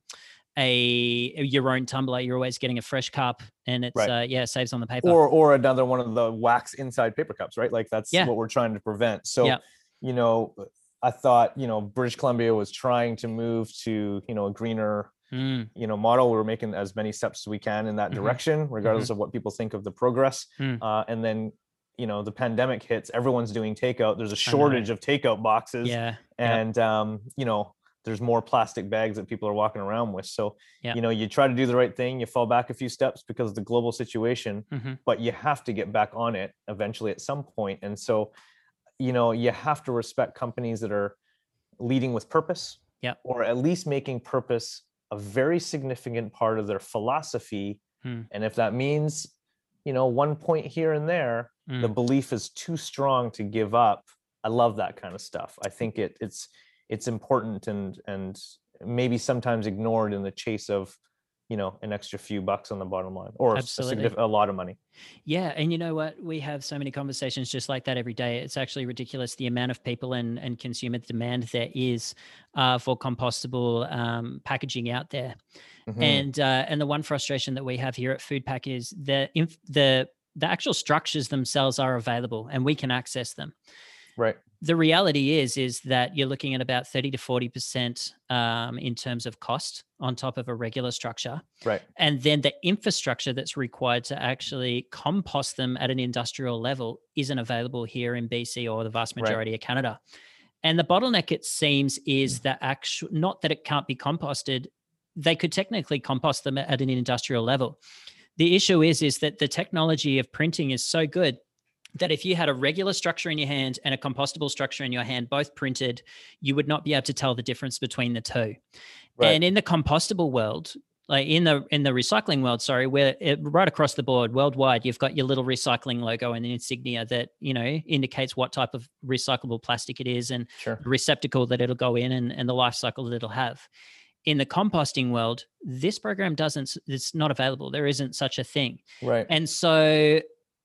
a your own tumbler. You're always getting a fresh cup, and it's Right. uh, yeah, it saves on the paper. Or or another one of the wax inside paper cups, right? Like that's Yeah, what we're trying to prevent. So, yeah. you know, I thought, you know, British Columbia was trying to move to, you know, a greener, Mm, you know, model. We were making as many steps as we can in that mm-hmm, direction, regardless mm-hmm, of what people think of the progress. mm. Uh, and then, you know, the pandemic hits, everyone's doing takeout. There's a I know. shortage of takeout boxes, Yeah. Yep. and um, you know, there's more plastic bags that people are walking around with. So, Yep. you know, you try to do the right thing, you fall back a few steps because of the global situation, Mm-hmm. but you have to get back on it eventually at some point. And so, you know, you have to respect companies that are leading with purpose, Yep. or at least making purpose a very significant part of their philosophy. Mm. And if that means, you know, one point here and there, Mm. the belief is too strong to give up. I love that kind of stuff. I think it it's it's important, and and maybe sometimes ignored in the chase of, you know, an extra few bucks on the bottom line, or a, Absolutely. signif- a lot of money. Yeah, and you know what? We have so many conversations just like that every day. It's actually ridiculous the amount of people and, and consumer demand there is uh, for compostable um, packaging out there. Mm-hmm. And uh, and the one frustration that we have here at Foodpack is the inf- the the actual structures themselves are available and we can access them. Right. The reality is is that you're looking at about thirty to forty percent um, in terms of cost on top of a regular structure. Right. And then the infrastructure that's required to actually compost them at an industrial level isn't available here in B C or the vast majority right. of Canada. And the bottleneck, it seems, is that actual, not that it can't be composted, they could technically compost them at an industrial level. The issue is, is that the technology of printing is so good that if you had a regular structure in your hand and a compostable structure in your hand, both printed, you would not be able to tell the difference between the two. Right. And in the compostable world, like in the in the recycling world, sorry, where it, right across the board, worldwide, you've got your little recycling logo and an insignia that, you know, indicates what type of recyclable plastic it is and sure. the receptacle that it'll go in and, and the life cycle that it'll have. In the composting world, this program doesn't, it's not available. There isn't such a thing. Right. And so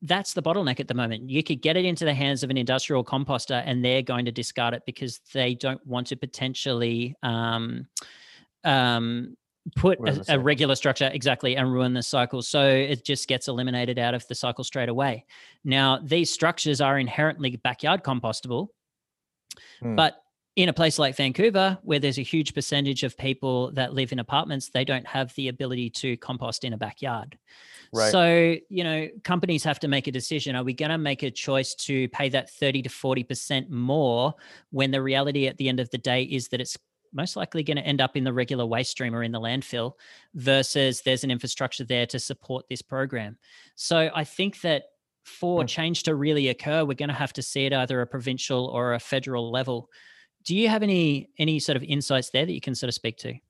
that's the bottleneck at the moment. You could get it into the hands of an industrial composter and they're going to discard it because they don't want to potentially um, um, put a, a regular structure exactly and ruin the cycle. So it just gets eliminated out of the cycle straight away. Now, these structures are inherently backyard compostable, hmm. but in a place like Vancouver, where there's a huge percentage of people that live in apartments, they don't have the ability to compost in a backyard. Right. So, you know, companies have to make a decision. Are we going to make a choice to pay that thirty to forty percent more when the reality at the end of the day is that it's most likely going to end up in the regular waste stream or in the landfill versus there's an infrastructure there to support this program? So I think that for change to really occur, we're going to have to see it either a provincial or a federal level. Do you have any any sort of insights there that you can sort of speak to?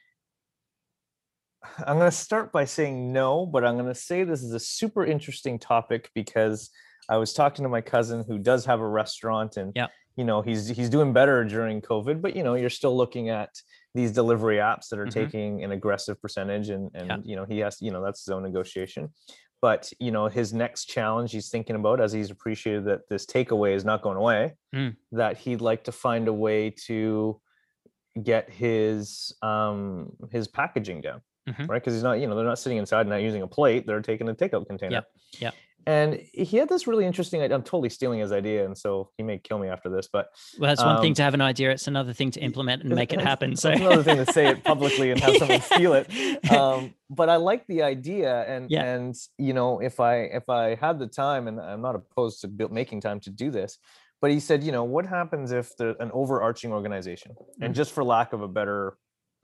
I'm going to start by saying no, but I'm going to say this is a super interesting topic because I was talking to my cousin who does have a restaurant, and yeah. you know, he's he's doing better during COVID, but you know, you're still looking at these delivery apps that are mm-hmm. taking an aggressive percentage, and and yeah. you know, he has, you know, that's his own negotiation. But you know, his next challenge he's thinking about, as he's appreciated that this takeaway is not going away, mm. that he'd like to find a way to get his um his packaging down. Mm-hmm. Right, because he's not, you know, they're not sitting inside and not using a plate; they're taking a takeout container. Yeah, yeah. And he had this really interesting idea. I'm totally stealing his idea, and so he may kill me after this. But well, that's um, one thing to have an idea; it's another thing to implement and make it happen. So it's another thing to say it publicly and have someone steal it. Um, but I like the idea, and yeah. and you know, if I if I had the time, and I'm not opposed to build, making time to do this. But he said, you know, what happens if there's an overarching organization, mm-hmm. and just for lack of a better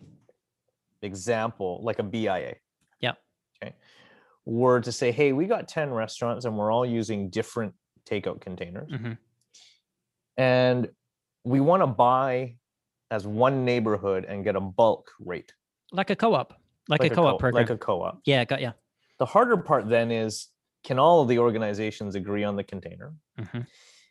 example, like a B I A, yeah, okay, were to say, hey, we got ten restaurants and we're all using different takeout containers, mm-hmm. and we want to buy as one neighborhood and get a bulk rate, like a co-op, like, like a, a co-op co- program, like a co-op. Yeah, got yeah. The harder part then is, can all of the organizations agree on the container? Mm-hmm.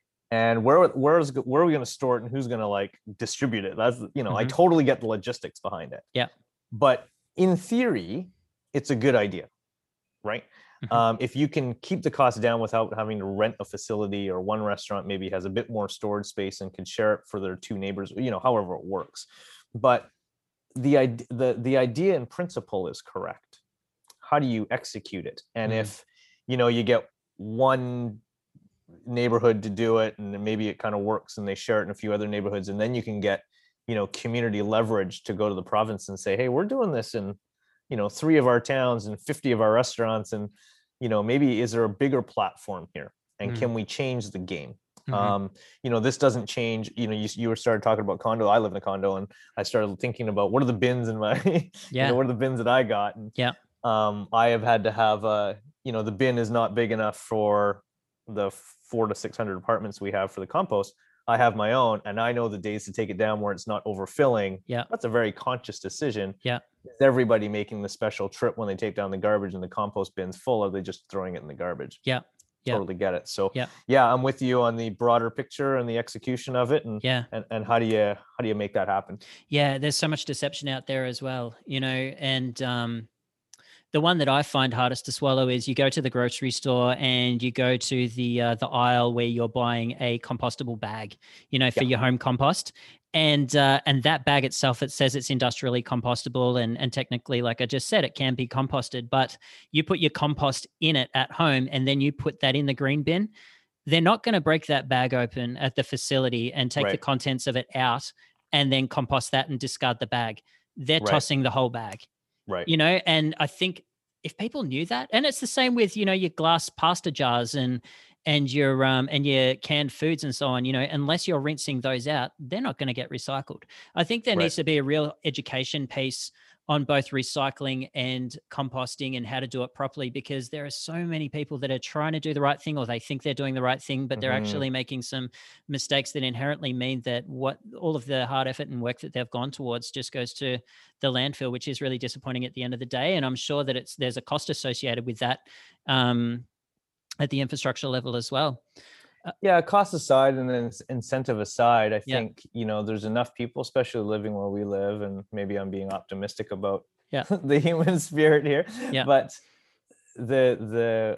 And where where is where are we going to store it, and who's going to like distribute it? That's, you know, mm-hmm. I totally get the logistics behind it. Yeah. But in theory, it's a good idea, right? Mm-hmm. Um, if you can keep the cost down without having to rent a facility, or one restaurant maybe has a bit more storage space and can share it for their two neighbors, you know, however it works. But the the the idea in principle is correct. How do you execute it? And mm-hmm. if, you know, you get one neighborhood to do it, and maybe it kind of works, and they share it in a few other neighborhoods, and then you can get, you know, community leverage to go to the province and say, hey, we're doing this in, you know, three of our towns and fifty of our restaurants, and, you know, maybe is there a bigger platform here, and mm-hmm. can we change the game? Mm-hmm. Um, you know, this doesn't change, you know, you, you were started talking about condo. I live in a condo, and I started thinking about what are the bins in my, yeah. you know, what are the bins that I got? And yeah, um, I have had to have a, you know, the bin is not big enough for the four to six hundred apartments we have for the compost. I have my own, and I know the days to take it down where it's not overfilling. Yeah, that's a very conscious decision. Yeah, is everybody making the special trip when they take down the garbage and the compost bin's full? Or are they just throwing it in the garbage? Yeah, yeah. Totally get it. So yeah, yeah, I'm with you on the broader picture and the execution of it, and yeah, and, and how do you how do you make that happen? Yeah, there's so much deception out there as well, you know, and um. The one that I find hardest to swallow is you go to the grocery store and you go to the uh, the aisle where you're buying a compostable bag, you know, for yeah. your home compost. And uh, and that bag itself, it says it's industrially compostable, and, and technically, like I just said, it can be composted. But you put your compost in it at home, and then you put that in the green bin. They're not going to break that bag open at the facility and take right. the contents of it out and then compost that and discard the bag. They're right. tossing the whole bag. Right. You know, and I think if people knew that, and it's the same with, you know, your glass pasta jars and and your um and your canned foods and so on, you know, unless you're rinsing those out, they're not going to get recycled. I think there right. needs to be a real education piece on both recycling and composting and how to do it properly, because there are so many people that are trying to do the right thing, or they think they're doing the right thing, but they're mm-hmm. actually making some mistakes that inherently mean that what all of the hard effort and work that they've gone towards just goes to the landfill, which is really disappointing at the end of the day. And I'm sure that it's there's a cost associated with that um, at the infrastructure level as well. Uh, yeah, cost aside and then incentive aside, I yeah. think, you know, there's enough people, especially living where we live, and maybe I'm being optimistic about yeah. the human spirit here, yeah. but the the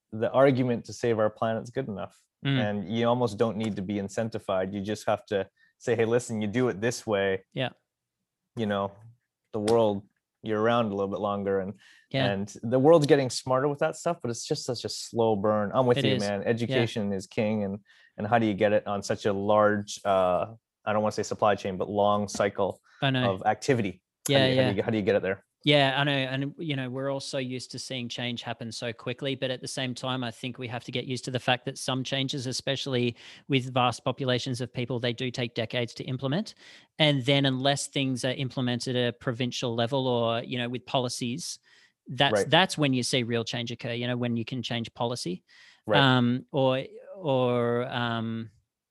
the argument to save our planet's good enough. Mm. And you almost don't need to be incentivized. You just have to say, hey, listen, you do it this way. Yeah. You know, the world, you're around a little bit longer, and yeah. and the world's getting smarter with that stuff, but it's just such a slow burn. I'm with It you, is. man. Education yeah. is king, and and how do you get it on such a large, uh, I don't want to say supply chain, but long cycle I know. of activity? Yeah, how do you, yeah. How do, you, how do you get it there? Yeah, I know. And, you know, we're all so used to seeing change happen so quickly. But at the same time, I think we have to get used to the fact that some changes, especially with vast populations of people, they do take decades to implement. And then unless things are implemented at a provincial level or, you know, with policies, that's right. that's when you see real change occur, you know, when you can change policy. Right. Um, or, or, um,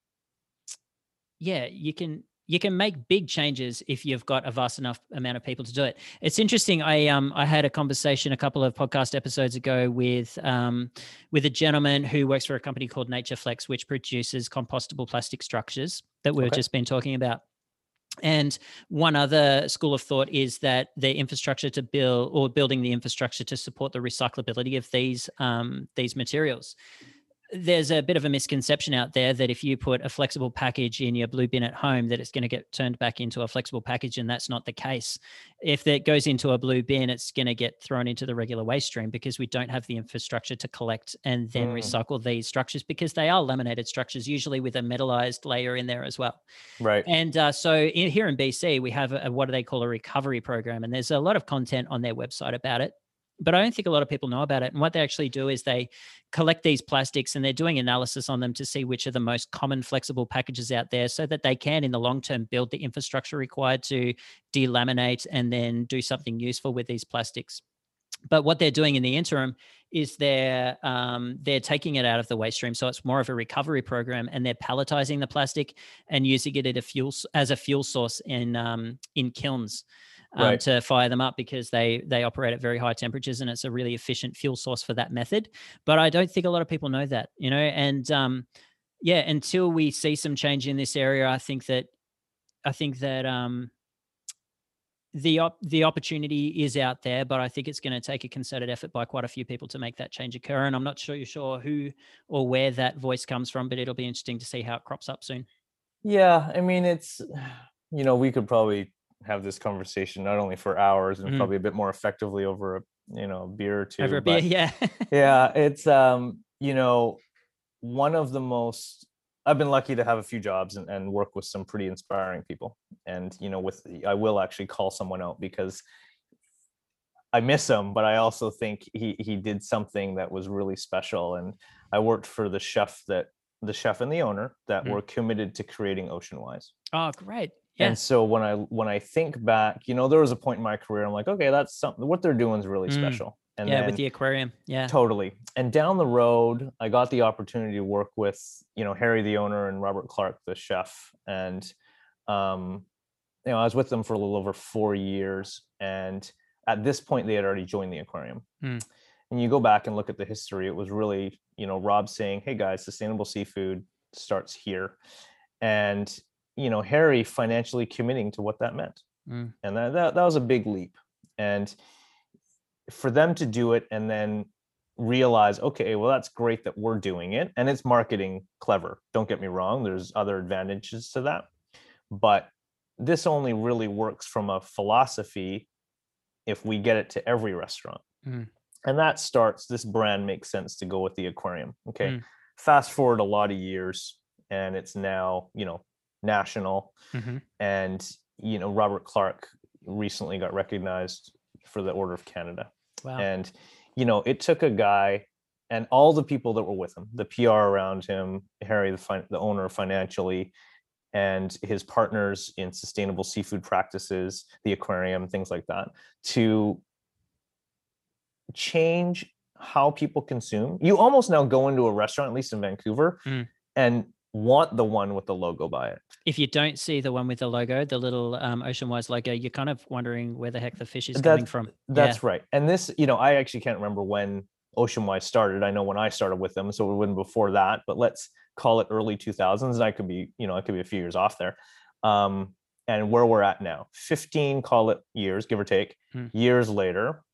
yeah, you can, you can make big changes if you've got a vast enough amount of people to do it. It's interesting. I um I had a conversation a couple of podcast episodes ago with um with a gentleman who works for a company called NatureFlex, which produces compostable plastic structures that we've okay. just been talking about. And one other school of thought is that the infrastructure to build or building the infrastructure to support the recyclability of these um these materials. There's a bit of a misconception out there that if you put a flexible package in your blue bin at home, that it's going to get turned back into a flexible package, and that's not the case. If it goes into a blue bin, it's going to get thrown into the regular waste stream because we don't have the infrastructure to collect and then mm. recycle these structures, because they are laminated structures, usually with a metallized layer in there as well. Right. And uh, so in, here in B C, we have a, what do they call a recovery program, and there's a lot of content on their website about it. But I don't think a lot of people know about it. And what they actually do is they collect these plastics and they're doing analysis on them to see which are the most common flexible packages out there, so that they can, in the long term, build the infrastructure required to delaminate and then do something useful with these plastics. But what they're doing in the interim is they're um, they're taking it out of the waste stream, so it's more of a recovery program, and they're palletizing the plastic and using it as a fuel as a fuel source in um, in kilns. Um, right. to fire them up, because they they operate at very high temperatures, and it's a really efficient fuel source for that method. But I don't think a lot of people know that, you know, and um, yeah, until we see some change in this area, I think that I think that um, the op- the opportunity is out there, but I think it's going to take a concerted effort by quite a few people to make that change occur. And I'm not sure sure who or where that voice comes from, but it'll be interesting to see how it crops up soon. Yeah, I mean, it's, you know, we could probably have this conversation not only for hours and mm. probably a bit more effectively over a, you know, beer or two. Over a beer, yeah. yeah, it's, um, you know, one of the most, I've been lucky to have a few jobs and, and work with some pretty inspiring people. And, you know, with, I will actually call someone out because I miss him, but I also think he, he did something that was really special. And I worked for the chef that, the chef and the owner that mm. were committed to creating Oceanwise. Oh, great. Yeah. And so when I when I think back, you know, there was a point in my career, I'm like, okay, that's something, what they're doing is really mm. special. And yeah, then, with the aquarium. Yeah, totally. And down the road, I got the opportunity to work with, you know, Harry, the owner, and Robert Clark, the chef. And, um, you know, I was with them for a little over four years. And at this point, they had already joined the aquarium. Mm. And you go back and look at the history, it was really, you know, Rob saying, hey guys, sustainable seafood starts here. And you know, Harry financially committing to what that meant. Mm. And that, that that was a big leap. And for them to do it and then realize, okay, well, that's great that we're doing it. And it's marketing clever. Don't get me wrong. There's other advantages to that. But this only really works from a philosophy if we get it to every restaurant. Mm. And that starts, this brand makes sense to go with the aquarium. Okay. Mm. Fast forward a lot of years and it's now, you know, national. Mm-hmm. And, you know, Robert Clark recently got recognized for the Order of Canada. Wow. And, you know, it took a guy and all the people that were with him, the P R around him, Harry, the, fin- the owner financially, and his partners in sustainable seafood practices, the aquarium, things like that, to change how people consume. You almost now go into a restaurant, at least in Vancouver, mm. and want the one with the logo by it. If you don't see the one with the logo, the little um, Oceanwise logo, you're kind of wondering where the heck the fish is that's, coming from. That's yeah. right. And this, you know, I actually can't remember when Oceanwise started. I know when I started with them, so it wasn't before that, but let's call it early two thousands. And I could be, you know, I could be a few years off there. Um, and where we're at now, fifteen, call it years, give or take, hmm. years later,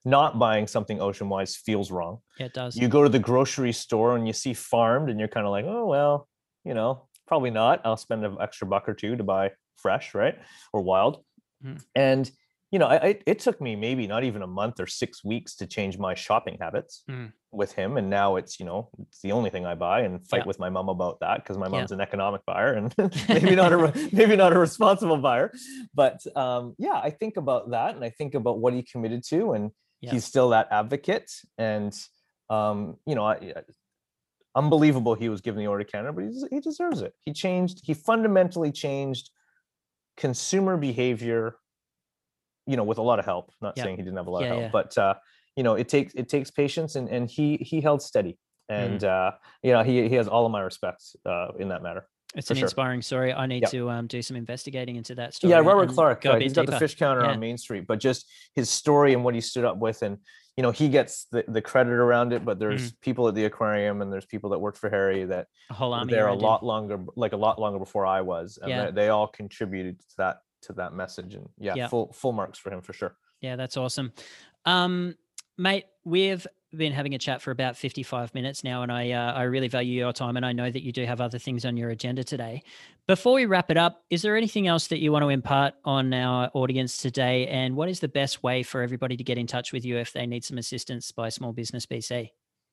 not buying something Ocean Wise feels wrong. Yeah, it does. You go to the grocery store and you see farmed and you're kind of like, oh, well, you know, probably not. I'll spend an extra buck or two to buy fresh, right? Or wild. Mm. And, you know, I, it took me maybe not even a month or six weeks to change my shopping habits mm. with him. And now it's, you know, it's the only thing I buy, and fight yeah. with my mom about that because my mom's yeah. an economic buyer and maybe not a maybe not a responsible buyer. But um, yeah, I think about that, and I think about what he committed to, and yeah. he's still that advocate. And um, you know, I, unbelievable he was given the Order of Canada, but he, he deserves it. He changed. He fundamentally changed consumer behavior, you know, with a lot of help. Not yeah. saying he didn't have a lot yeah, of help, yeah. but uh, you know, it takes it takes patience, and and he he held steady, and mm. uh, you know, he he has all of my respect uh, in that matter. It's an sure. inspiring story. I need yep. to um, do some investigating into that story. Yeah, Robert Clark, uh, he's got deeper. the fish counter yeah. on Main Street, but just his story and what he stood up with, and you know, he gets the, the credit around it, but there's mm. people at the aquarium and there's people that worked for Harry that a whole army there a lot him. longer, like a lot longer before I was, and yeah. they, they all contributed to that to that message. And yeah, yeah, full full marks for him for sure. Yeah, that's awesome. Um, mate, we've been having a chat for about fifty-five minutes now, and I uh, I really value your time, and I know that you do have other things on your agenda today. Before we wrap it up, is there anything else that you want to impart on our audience today, and what is the best way for everybody to get in touch with you if they need some assistance by Small Business B C?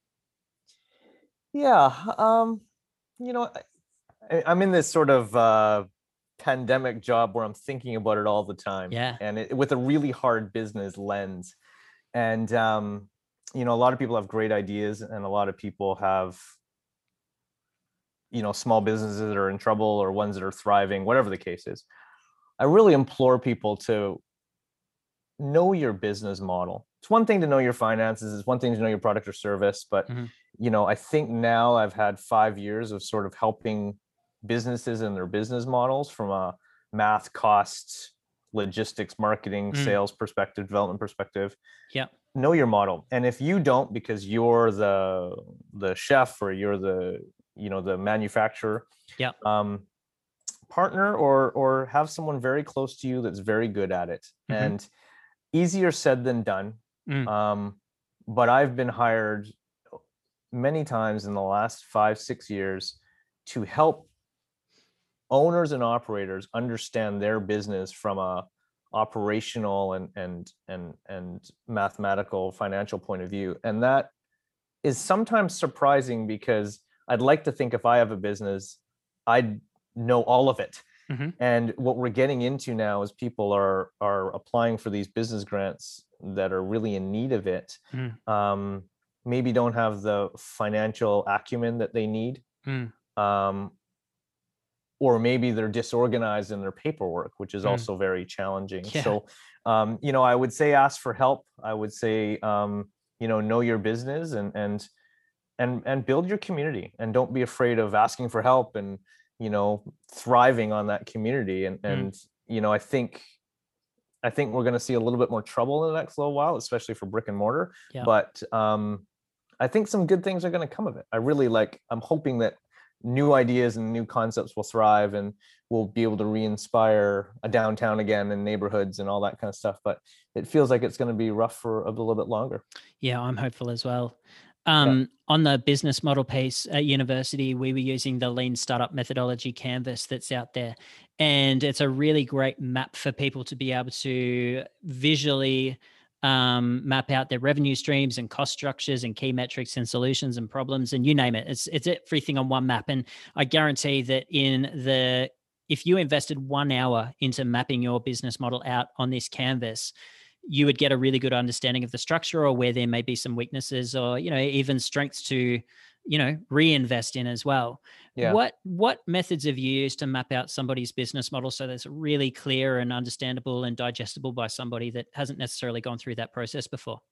Yeah, um, you know, I, I'm in this sort of uh, pandemic job where I'm thinking about it all the time, yeah, and it, with a really hard business lens, and um, you know, a lot of people have great ideas, and a lot of people have, you know, small businesses that are in trouble or ones that are thriving, whatever the case is. I really implore people to know your business model. It's one thing to know your finances. It's one thing to know your product or service. But, mm-hmm. you know, I think now I've had five years of sort of helping businesses and their business models from a math, costs, logistics, marketing, mm. sales perspective, development perspective. Yeah. Know your model. And if you don't, because you're the the chef or you're the, you know, the manufacturer, yeah, um, partner or or have someone very close to you that's very good at it. Mm-hmm. And easier said than done. Mm. Um, but I've been hired many times in the last five, six years to help owners and operators understand their business from a operational and and and and mathematical financial point of view. And that is sometimes surprising, because I'd like to think if I have a business, I'd know all of it. Mm-hmm. And what we're getting into now is people are are applying for these business grants that are really in need of it. Mm. Um, maybe don't have the financial acumen that they need. Mm. Um, or maybe they're disorganized in their paperwork, which is mm. also very challenging. Yeah. So, um, you know, I would say ask for help. I would say, um, you know, know your business and and and and build your community, and don't be afraid of asking for help and, you know, thriving on that community. And and mm. you know, I think I think we're going to see a little bit more trouble in the next little while, especially for brick and mortar. Yeah. But um, I think some good things are going to come of it. I really like. I'm hoping that new ideas and new concepts will thrive, and we'll be able to re-inspire a downtown again and neighborhoods and all that kind of stuff. But it feels like it's going to be rough for a little bit longer. Yeah, I'm hopeful as well. Um, yeah. On the business model piece at university, we were using the Lean Startup Methodology Canvas that's out there. And it's a really great map for people to be able to visually um, map out their revenue streams and cost structures and key metrics and solutions and problems, and you name it. It's it's everything on one map. And I guarantee that in the if you invested one hour into mapping your business model out on this canvas, you would get a really good understanding of the structure, or where there may be some weaknesses, or, you know, even strengths to, you know, reinvest in as well. Yeah. What, what methods have you used to map out somebody's business model so that's really clear and understandable and digestible by somebody that hasn't necessarily gone through that process before?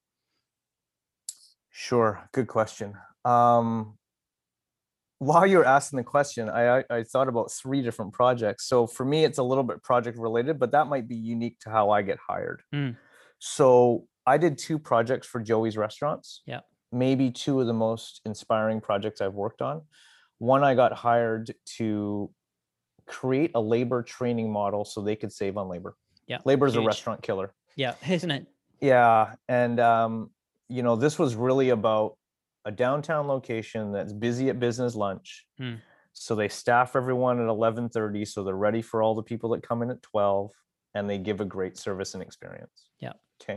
Sure. Good question. Um, while you were asking the question, I, I, I thought about three different projects. So for me, it's a little bit project related, but that might be unique to how I get hired. Mm. So I did two projects for Joey's Restaurants. Yeah. Maybe two of the most inspiring projects I've worked on. One, I got hired to create a labor training model so they could save on labor. Yeah. Labor is a restaurant killer. Yeah, isn't it? Yeah. And, um, you know, this was really about a downtown location that's busy at business lunch. Mm. So they staff everyone at eleven thirty. So they're ready for all the people that come in at twelve, and they give a great service and experience. Yeah. Okay.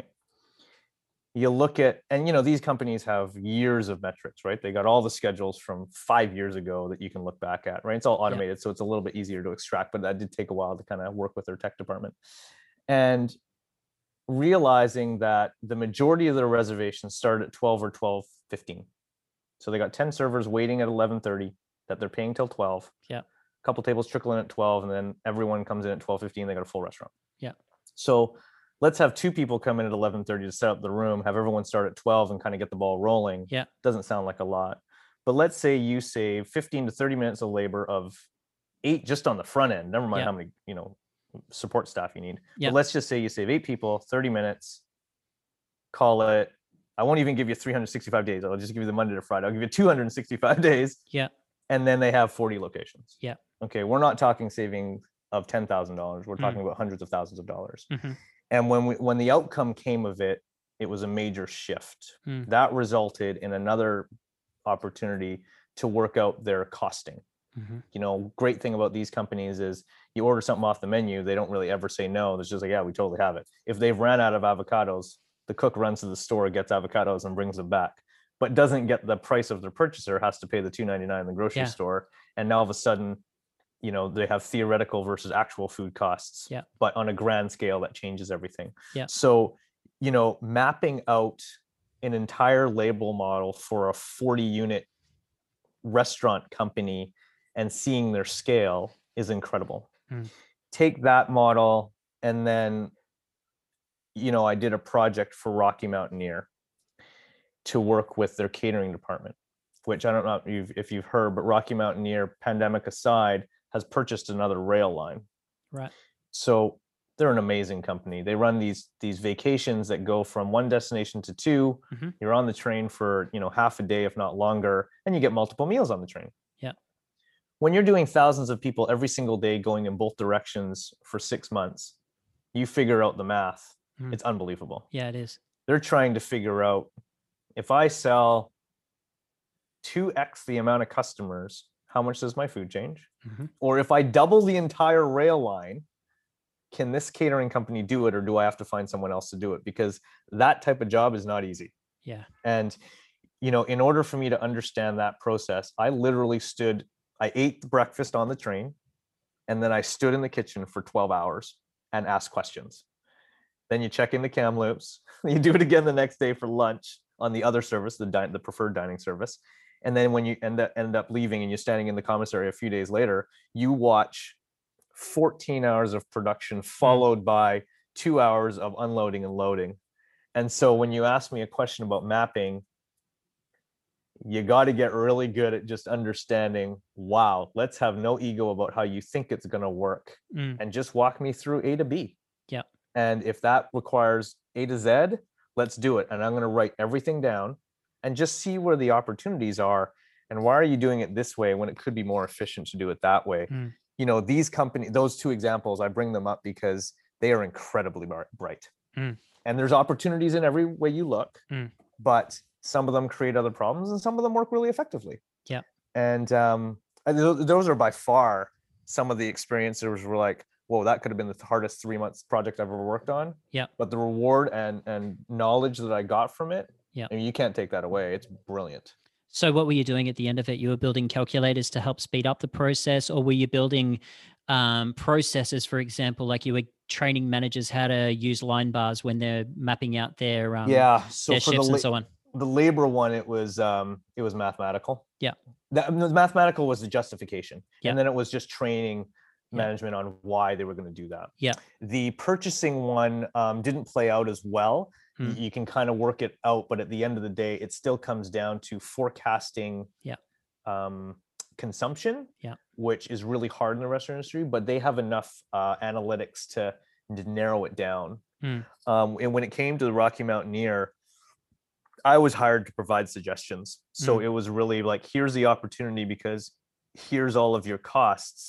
You look at, and you know, these companies have years of metrics, right? They got all the schedules from five years ago that you can look back at, right? It's all automated. Yeah. So it's a little bit easier to extract, but that did take a while to kind of work with their tech department. And realizing that the majority of their reservations start at twelve or twelve fifteen. So they got ten servers waiting at eleven thirty that they're paying till twelve. Yeah. A couple tables trickle in at twelve, and then everyone comes in at twelve fifteen. They got a full restaurant. Yeah. So let's have two people come in at eleven thirty to set up the room, have everyone start at twelve and kind of get the ball rolling. Yeah. Doesn't sound like a lot. But let's say you save fifteen to thirty minutes of labor of eight just on the front end. Never mind yeah. how many, you know, support staff you need. Yeah. But let's just say you save eight people, thirty minutes, call it, I won't even give you three hundred sixty-five days. I'll just give you the Monday to Friday. I'll give you two hundred sixty-five days. Yeah. And then they have forty locations. Yeah. Okay. We're not talking saving of ten thousand dollars. We're talking mm. about hundreds of thousands of dollars. Mm-hmm. And when we, when the outcome came of it, it was a major shift. Mm. That resulted in another opportunity to work out their costing. Mm-hmm. You know, great thing about these companies is you order something off the menu, they don't really ever say no. It's just like, yeah, we totally have it. If they've ran out of avocados, the cook runs to the store, gets avocados and brings them back, but doesn't get the price of their purchaser, has to pay the two ninety-nine in the grocery yeah. store. And now all of a sudden, you know, they have theoretical versus actual food costs, yeah. but on a grand scale, that changes everything. Yeah. So, you know, mapping out an entire label model for a forty unit restaurant company and seeing their scale is incredible. Mm. Take that model, and then, you know, I did a project for Rocky Mountaineer to work with their catering department, which I don't know if you've, if you've heard, but Rocky Mountaineer, pandemic aside, has purchased another rail line. Right. So they're an amazing company. They run these these vacations that go from one destination to two. Mm-hmm. You're on the train for, you know, half a day, if not longer, and you get multiple meals on the train. Yeah. When you're doing thousands of people every single day going in both directions for six months, you figure out the math. Mm. It's unbelievable. Yeah, it is. They're trying to figure out, if I sell two X the amount of customers, how much does my food change? Mm-hmm. Or if I double the entire rail line, can this catering company do it, or do I have to find someone else to do it? Because that type of job is not easy. Yeah. And, you know, in order for me to understand that process, I literally stood, I ate breakfast on the train, and then I stood in the kitchen for twelve hours and asked questions. Then you check in the Kamloops, you do it again the next day for lunch on the other service, the di- the preferred dining service. And then when you end up, end up leaving and you're standing in the commissary a few days later, you watch fourteen hours of production followed mm. by two hours of unloading and loading. And so when you ask me a question about mapping, you got to get really good at just understanding, wow, let's have no ego about how you think it's going to work, mm. and just walk me through A to B. Yeah. And if that requires A to Z, let's do it. And I'm going to write everything down and just see where the opportunities are. And why are you doing it this way when it could be more efficient to do it that way? Mm. You know, these companies, those two examples, I bring them up because they are incredibly bright. Mm. And there's opportunities in every way you look, mm. but some of them create other problems and some of them work really effectively. Yeah. And um, those are by far some of the experiences were like, whoa, that could have been the hardest three months project I've ever worked on. Yeah. But the reward and and knowledge that I got from it, yeah, I mean, you can't take that away. It's brilliant. So what were you doing at the end of it? You were building calculators to help speed up the process, or were you building um, processes, for example, like you were training managers how to use line bars when they're mapping out their um, yeah, so their for shifts the, and so on? The labor one, it was um, it was mathematical. Yeah, that the mathematical was the justification, yeah. and then it was just training yeah. management on why they were going to do that. Yeah, the purchasing one um, didn't play out as well. Hmm. You can kind of work it out, but at the end of the day, it still comes down to forecasting yeah. um, consumption, yeah. which is really hard in the restaurant industry, but they have enough uh, analytics to, to narrow it down. Hmm. Um, and when it came to the Rocky Mountaineer, I was hired to provide suggestions. So Hmm. it was really like, here's the opportunity because here's all of your costs.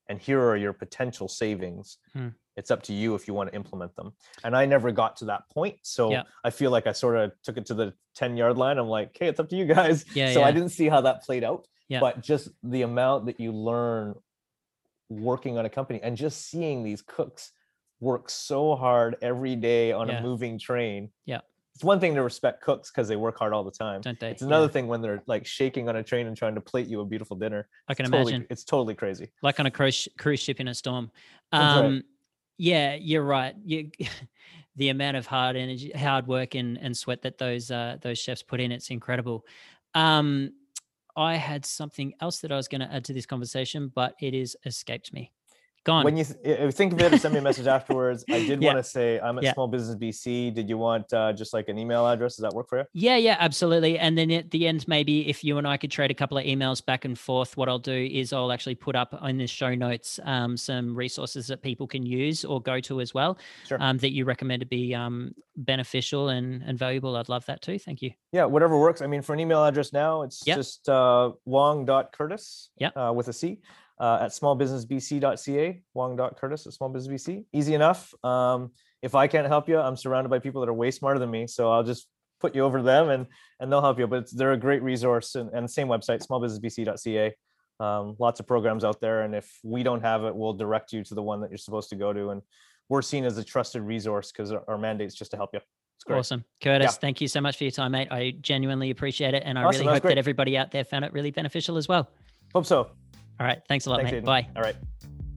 and here are your potential savings. Hmm. It's up to you if you want to implement them. And I never got to that point. So Yeah. I feel like I sort of took it to the ten yard line. I'm like, hey, it's up to you guys. Yeah, so yeah. I didn't see how that played out, Yeah. but just the amount that you learn working on a company and just seeing these cooks work so hard every day on Yeah. a moving train. Yeah. It's one thing to respect cooks because they work hard all the time. Don't they? It's another Yeah. thing when they're like shaking on a train and trying to plate you a beautiful dinner. I can It's totally, imagine. it's totally crazy. Like on a cruise cruise ship in a storm. That's Um, right. Yeah, you're right. You, the amount of hard energy, hard work, and and sweat that those uh, those chefs put in, it's incredible. Um, I had something else that I was going to add to this conversation, but it is escaped me. Gone. When you th- if you think of it, or send me a message afterwards. I did Yeah. want to say I'm at Yeah. Small Business B C. Did you want uh, just like an email address? Does that work for you? Yeah, yeah, absolutely. And then at the end, maybe if you and I could trade a couple of emails back and forth, what I'll do is I'll actually put up in the show notes um, some resources that people can use or go to as well, Sure. um, that you recommend to be um, beneficial and, and valuable. I'd love that too. Thank you. Yeah, whatever works. I mean, for an email address now, it's Yep. just uh, wong.curtis Yep. uh, with a C uh, at small business b c dot c a. wong.curtis at small business b c. Easy enough. Um, if I can't help you, I'm surrounded by people that are way smarter than me. So I'll just put you over to them and, and they'll help you. But it's, they're a great resource, and, and same website, small business b c dot c a. Um, lots of programs out there. And if we don't have it, we'll direct you to the one that you're supposed to go to. And we're seen as a trusted resource because our, our mandate's just to help you. It's great. Awesome. Curtis, Yeah. thank you so much for your time, mate. I genuinely appreciate it. And I Awesome, really that was hope great. that everybody out there found it really beneficial as well. Hope so. All right. Thanks a lot, Thanks, mate. Aiden. Bye. All right.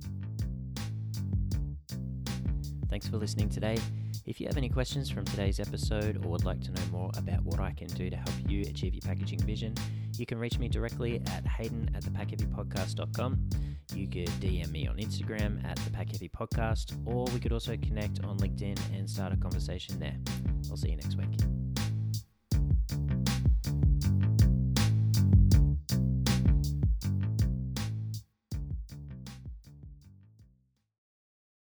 Thanks for listening today. If you have any questions from today's episode or would like to know more about what I can do to help you achieve your packaging vision, you can reach me directly at hayden at the pack heavy podcast dot com. You could D M me on Instagram at the Pack Heavy Podcast, or we could also connect on LinkedIn and start a conversation there. I'll see you next week.